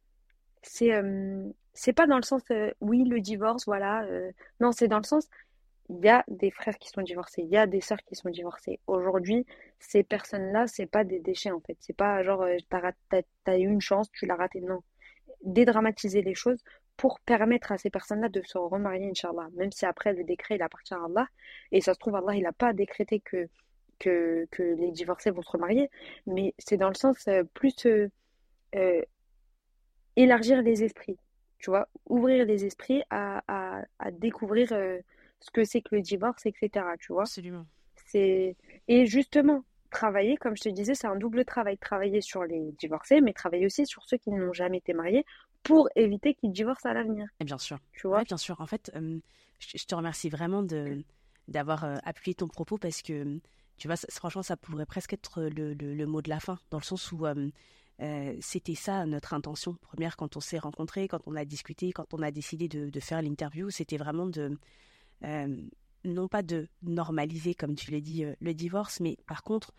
[SPEAKER 4] c'est pas dans le sens oui, le divorce, voilà. Non, c'est dans le sens il y a des frères qui sont divorcés, il y a des sœurs qui sont divorcées. Aujourd'hui, ces personnes-là, c'est pas des déchets en fait. C'est pas genre t'as eu une chance, tu l'as raté. Non. Dédramatiser les choses pour permettre à ces personnes-là de se remarier, Inch'Allah. Même si après le décret, il appartient à Allah. Et ça se trouve, Allah, il n'a pas décrété que les divorcés vont se remarier. Mais c'est dans le sens plus euh, élargir les esprits. Tu vois, ouvrir les esprits à découvrir ce que c'est que le divorce, etc. Tu vois.
[SPEAKER 6] Absolument.
[SPEAKER 4] C'est... Et justement, travailler, comme je te disais, c'est un double travail. Travailler sur les divorcés, mais travailler aussi sur ceux qui n'ont jamais été mariés pour éviter qu'ils divorcent à l'avenir.
[SPEAKER 6] Et bien sûr.
[SPEAKER 4] Tu
[SPEAKER 6] Ouais,
[SPEAKER 4] vois?
[SPEAKER 6] bien sûr. En fait, je te remercie vraiment d'avoir appuyé ton propos parce que, tu vois, franchement, ça pourrait presque être le mot de la fin, dans le sens où c'était ça notre intention première quand on s'est rencontrés, quand on a discuté, quand on a décidé de faire l'interview. C'était vraiment euh, non pas de normaliser, comme tu l'as dit, le divorce, mais par contre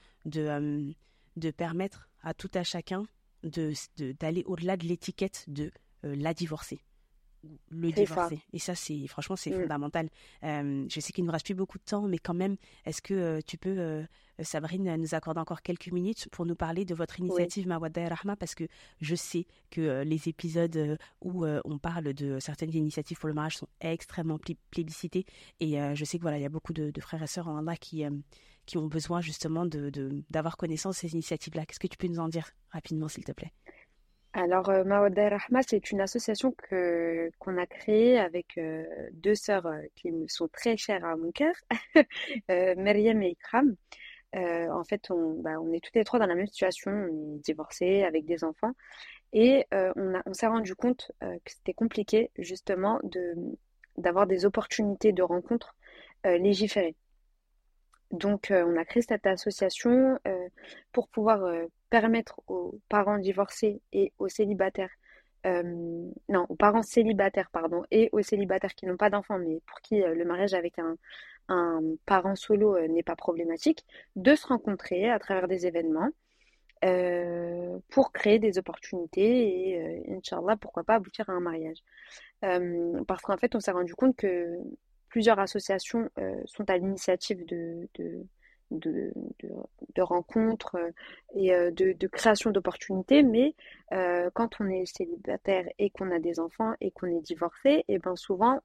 [SPEAKER 6] de permettre à tout à chacun d'aller au-delà de l'étiquette de la divorcée le
[SPEAKER 4] C'est ça.
[SPEAKER 6] divorcer. Et ça, c'est franchement, c'est
[SPEAKER 4] Mm.
[SPEAKER 6] fondamental. Je sais qu'il ne nous reste plus beaucoup de temps, mais quand même, est-ce que tu peux, Sabrine, nous accorder encore quelques minutes pour nous parler de votre
[SPEAKER 4] Oui.
[SPEAKER 6] initiative Mawadda et Rahma, parce que je sais que les épisodes où on parle de certaines initiatives pour le mariage sont extrêmement plébiscités. Et je sais que voilà, il y a beaucoup de frères et sœurs en Allah qui ont besoin justement d'avoir connaissance de ces initiatives-là. Qu'est-ce que tu peux nous en dire rapidement, s'il te plaît?
[SPEAKER 4] Alors, Mawadda Rahma, c'est une association qu'on a créée avec deux sœurs qui me sont très chères à mon cœur, Myriam et Ikram. En fait, on est toutes les trois dans la même situation, on est divorcées avec des enfants. Et on s'est rendu compte que c'était compliqué justement d'avoir des opportunités de rencontres légiférées. Donc, on a créé cette association pour pouvoir permettre aux parents divorcés et aux célibataires non, aux parents célibataires, pardon, et aux célibataires qui n'ont pas d'enfants, mais pour qui le mariage avec un parent solo n'est pas problématique, de se rencontrer à travers des événements pour créer des opportunités et, Inch'Allah, pourquoi pas aboutir à un mariage. Parce qu'en fait, on s'est rendu compte que plusieurs associations sont à l'initiative de, de, de rencontres et de création d'opportunités, mais quand on est célibataire et qu'on a des enfants et qu'on est divorcé, et ben souvent,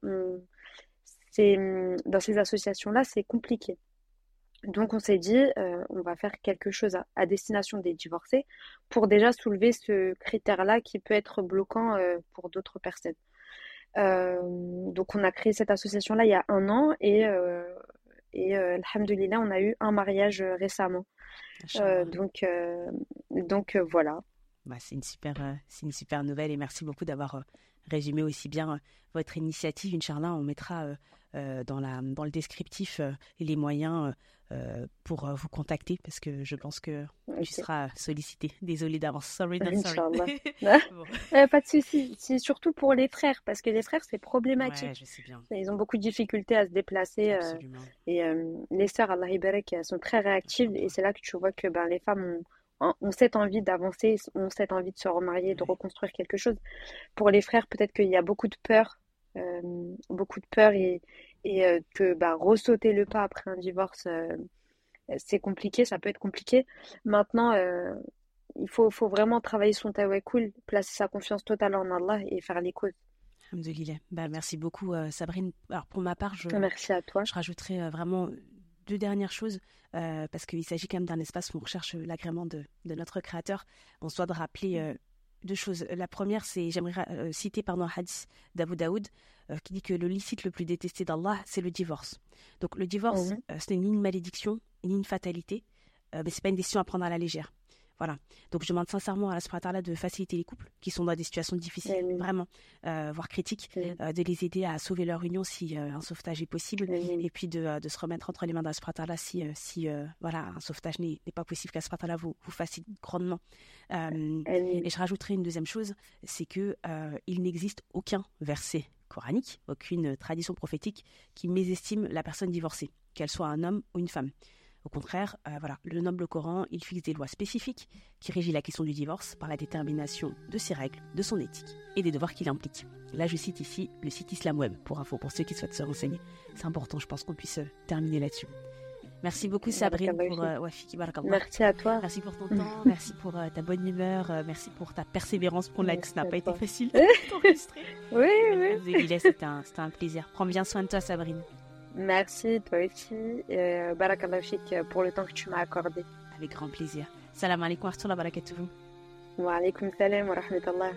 [SPEAKER 4] dans ces associations-là, c'est compliqué. Donc on s'est dit, on va faire quelque chose à destination des divorcés pour déjà soulever ce critère-là qui peut être bloquant pour d'autres personnes. Donc on a créé cette association-là il y a 1 an et alhamdoulilah, on a eu un mariage récemment. Donc voilà.
[SPEAKER 6] Bah, c'est une super nouvelle et merci beaucoup d'avoir résumé aussi bien votre initiative. Inch'Allah, on mettra dans le descriptif les moyens pour vous contacter parce que je pense que tu seras sollicité. Désolée d'avance. Sorry, not sorry.
[SPEAKER 4] Bon. Pas de souci. C'est surtout pour les frères parce que les frères, c'est problématique.
[SPEAKER 6] Ouais, je sais bien.
[SPEAKER 4] Ils ont beaucoup de difficultés à se déplacer. Et les sœurs, Allah Ibarak, elles sont très réactives et c'est là que tu vois que les femmes ont cette envie d'avancer, ont cette envie de se remarier, de reconstruire quelque chose. Pour les frères, peut-être qu'il y a beaucoup de peur et que ressauter le pas après un divorce, c'est compliqué, ça peut être compliqué. Maintenant, il faut vraiment travailler son tawakkul, placer sa confiance totale en Allah et faire les causes.
[SPEAKER 6] Alhamdoulilah. Merci beaucoup, Sabrine. Alors, pour ma part,
[SPEAKER 4] merci à toi.
[SPEAKER 6] Je rajouterai vraiment 2 dernières choses, parce qu'il s'agit quand même d'un espace où on recherche l'agrément de notre créateur. On se doit de rappeler 2 choses. La première, c'est, j'aimerais citer un hadith d'Abu Daoud qui dit que le licite le plus détesté d'Allah, c'est le divorce. Donc le divorce, ce n'est ni une malédiction, ni une fatalité, mais ce n'est pas une décision à prendre à la légère. Voilà. Donc je demande sincèrement à Allah subhanahu wa ta'ala de faciliter les couples qui sont dans des situations difficiles, vraiment, voire critiques, de les aider à sauver leur union si un sauvetage est possible, et puis de se remettre entre les mains d'Allah subhanahu wa ta'ala si un sauvetage n'est pas possible, qu'Allah subhanahu wa ta'ala vous facilite grandement. Et je rajouterai une deuxième chose, c'est que il n'existe aucun verset coranique, aucune tradition prophétique qui mésestime la personne divorcée, qu'elle soit un homme ou une femme. Au contraire, le noble Coran, il fixe des lois spécifiques qui régissent la question du divorce par la détermination de ses règles, de son éthique et des devoirs qu'il implique. Là, je cite ici le site Islam Web pour info, pour ceux qui souhaitent se renseigner. C'est important, je pense qu'on puisse terminer là-dessus. Merci beaucoup Sabrine pour Wafiki Barakallah.
[SPEAKER 4] Merci à toi.
[SPEAKER 6] Merci pour ton temps, merci pour ta bonne humeur, merci pour ta persévérance pour live. Ça n'a pas été facile d'enregistrer.
[SPEAKER 4] Oui.
[SPEAKER 6] C'était un plaisir. Prends bien soin de toi Sabrine.
[SPEAKER 4] Merci, toi aussi. Barakallah fik pour le temps que tu m'as accordé.
[SPEAKER 6] Avec grand plaisir. Salam alaikum wa rahmatullahi wa barakatuhu.
[SPEAKER 4] Wa alaikum salam wa rahmatullah.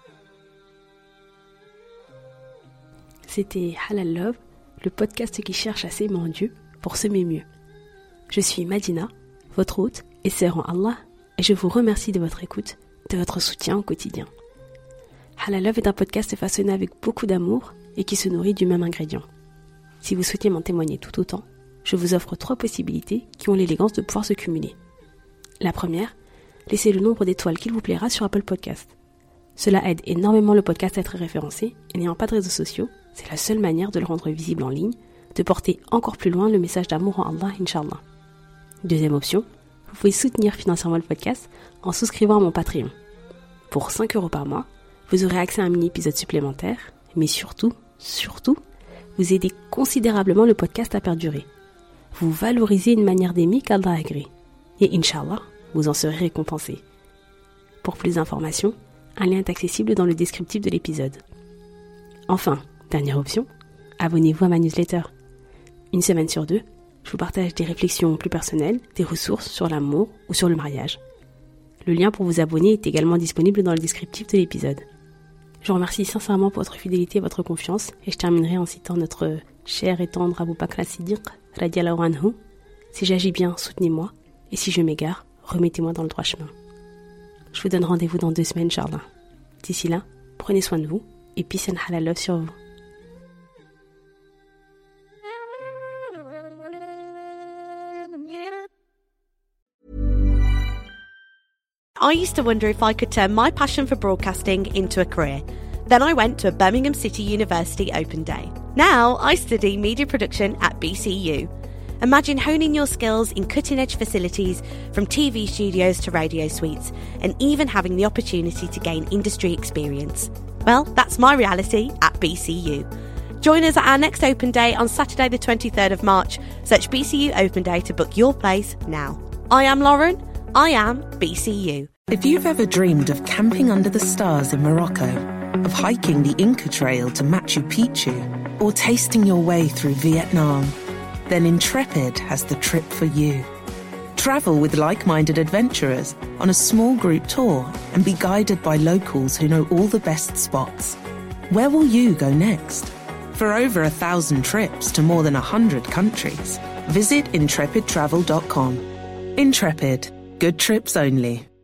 [SPEAKER 5] C'était Halal Love, le podcast qui cherche à s'aimer en Dieu pour s'aimer mieux. Je suis Madina, votre hôte et sœur en Allah, et je vous remercie de votre écoute, de votre soutien au quotidien. Halal Love est un podcast façonné avec beaucoup d'amour et qui se nourrit du même ingrédient. Si vous souhaitez m'en témoigner tout autant, je vous offre 3 possibilités qui ont l'élégance de pouvoir se cumuler. La première, laissez le nombre d'étoiles qu'il vous plaira sur Apple Podcast. Cela aide énormément le podcast à être référencé et n'ayant pas de réseaux sociaux, c'est la seule manière de le rendre visible en ligne, de porter encore plus loin le message d'amour en Allah, Inch'Allah. Deuxième option, vous pouvez soutenir financièrement le podcast en souscrivant à mon Patreon. Pour 5 € par mois, vous aurez accès à un mini-épisode supplémentaire, mais surtout, vous aidez considérablement le podcast à perdurer. Vous valorisez une manière d'aimer qu'Allah agrée. Et Inch'Allah, vous en serez récompensé. Pour plus d'informations, un lien est accessible dans le descriptif de l'épisode. Enfin, dernière option, abonnez-vous à ma newsletter. 1 semaine sur 2, je vous partage des réflexions plus personnelles, des ressources sur l'amour ou sur le mariage. Le lien pour vous abonner est également disponible dans le descriptif de l'épisode. Je vous remercie sincèrement pour votre fidélité et votre confiance, et je terminerai en citant notre cher et tendre Abu Bakr as-Siddiq, radiyallahu anhu. Si j'agis bien, soutenez-moi, et si je m'égare, remettez-moi dans le droit chemin. Je vous donne rendez-vous dans 2 semaines, Inch'Allah. D'ici là, prenez soin de vous, et peace and halal love sur vous.
[SPEAKER 2] I used to wonder if I could turn my passion for broadcasting into a career. Then I went to a Birmingham City University open day. Now I study media production at BCU. Imagine honing your skills in cutting-edge facilities, from TV studios to radio suites, and even having the opportunity to gain industry experience. Well, that's my reality at BCU. Join us at our next open day on Saturday the 23rd of March. Search BCU Open Day to book your place now. I am Lauren. I am BCU.
[SPEAKER 1] If you've ever dreamed of camping under the stars in Morocco, of hiking the Inca Trail to Machu Picchu, or tasting your way through Vietnam, then Intrepid has the trip for you. Travel with like-minded adventurers on a small group tour and be guided by locals who know all the best spots. Where will you go next? For over 1,000 trips to more than 100 countries, visit intrepidtravel.com. Intrepid. Good trips only.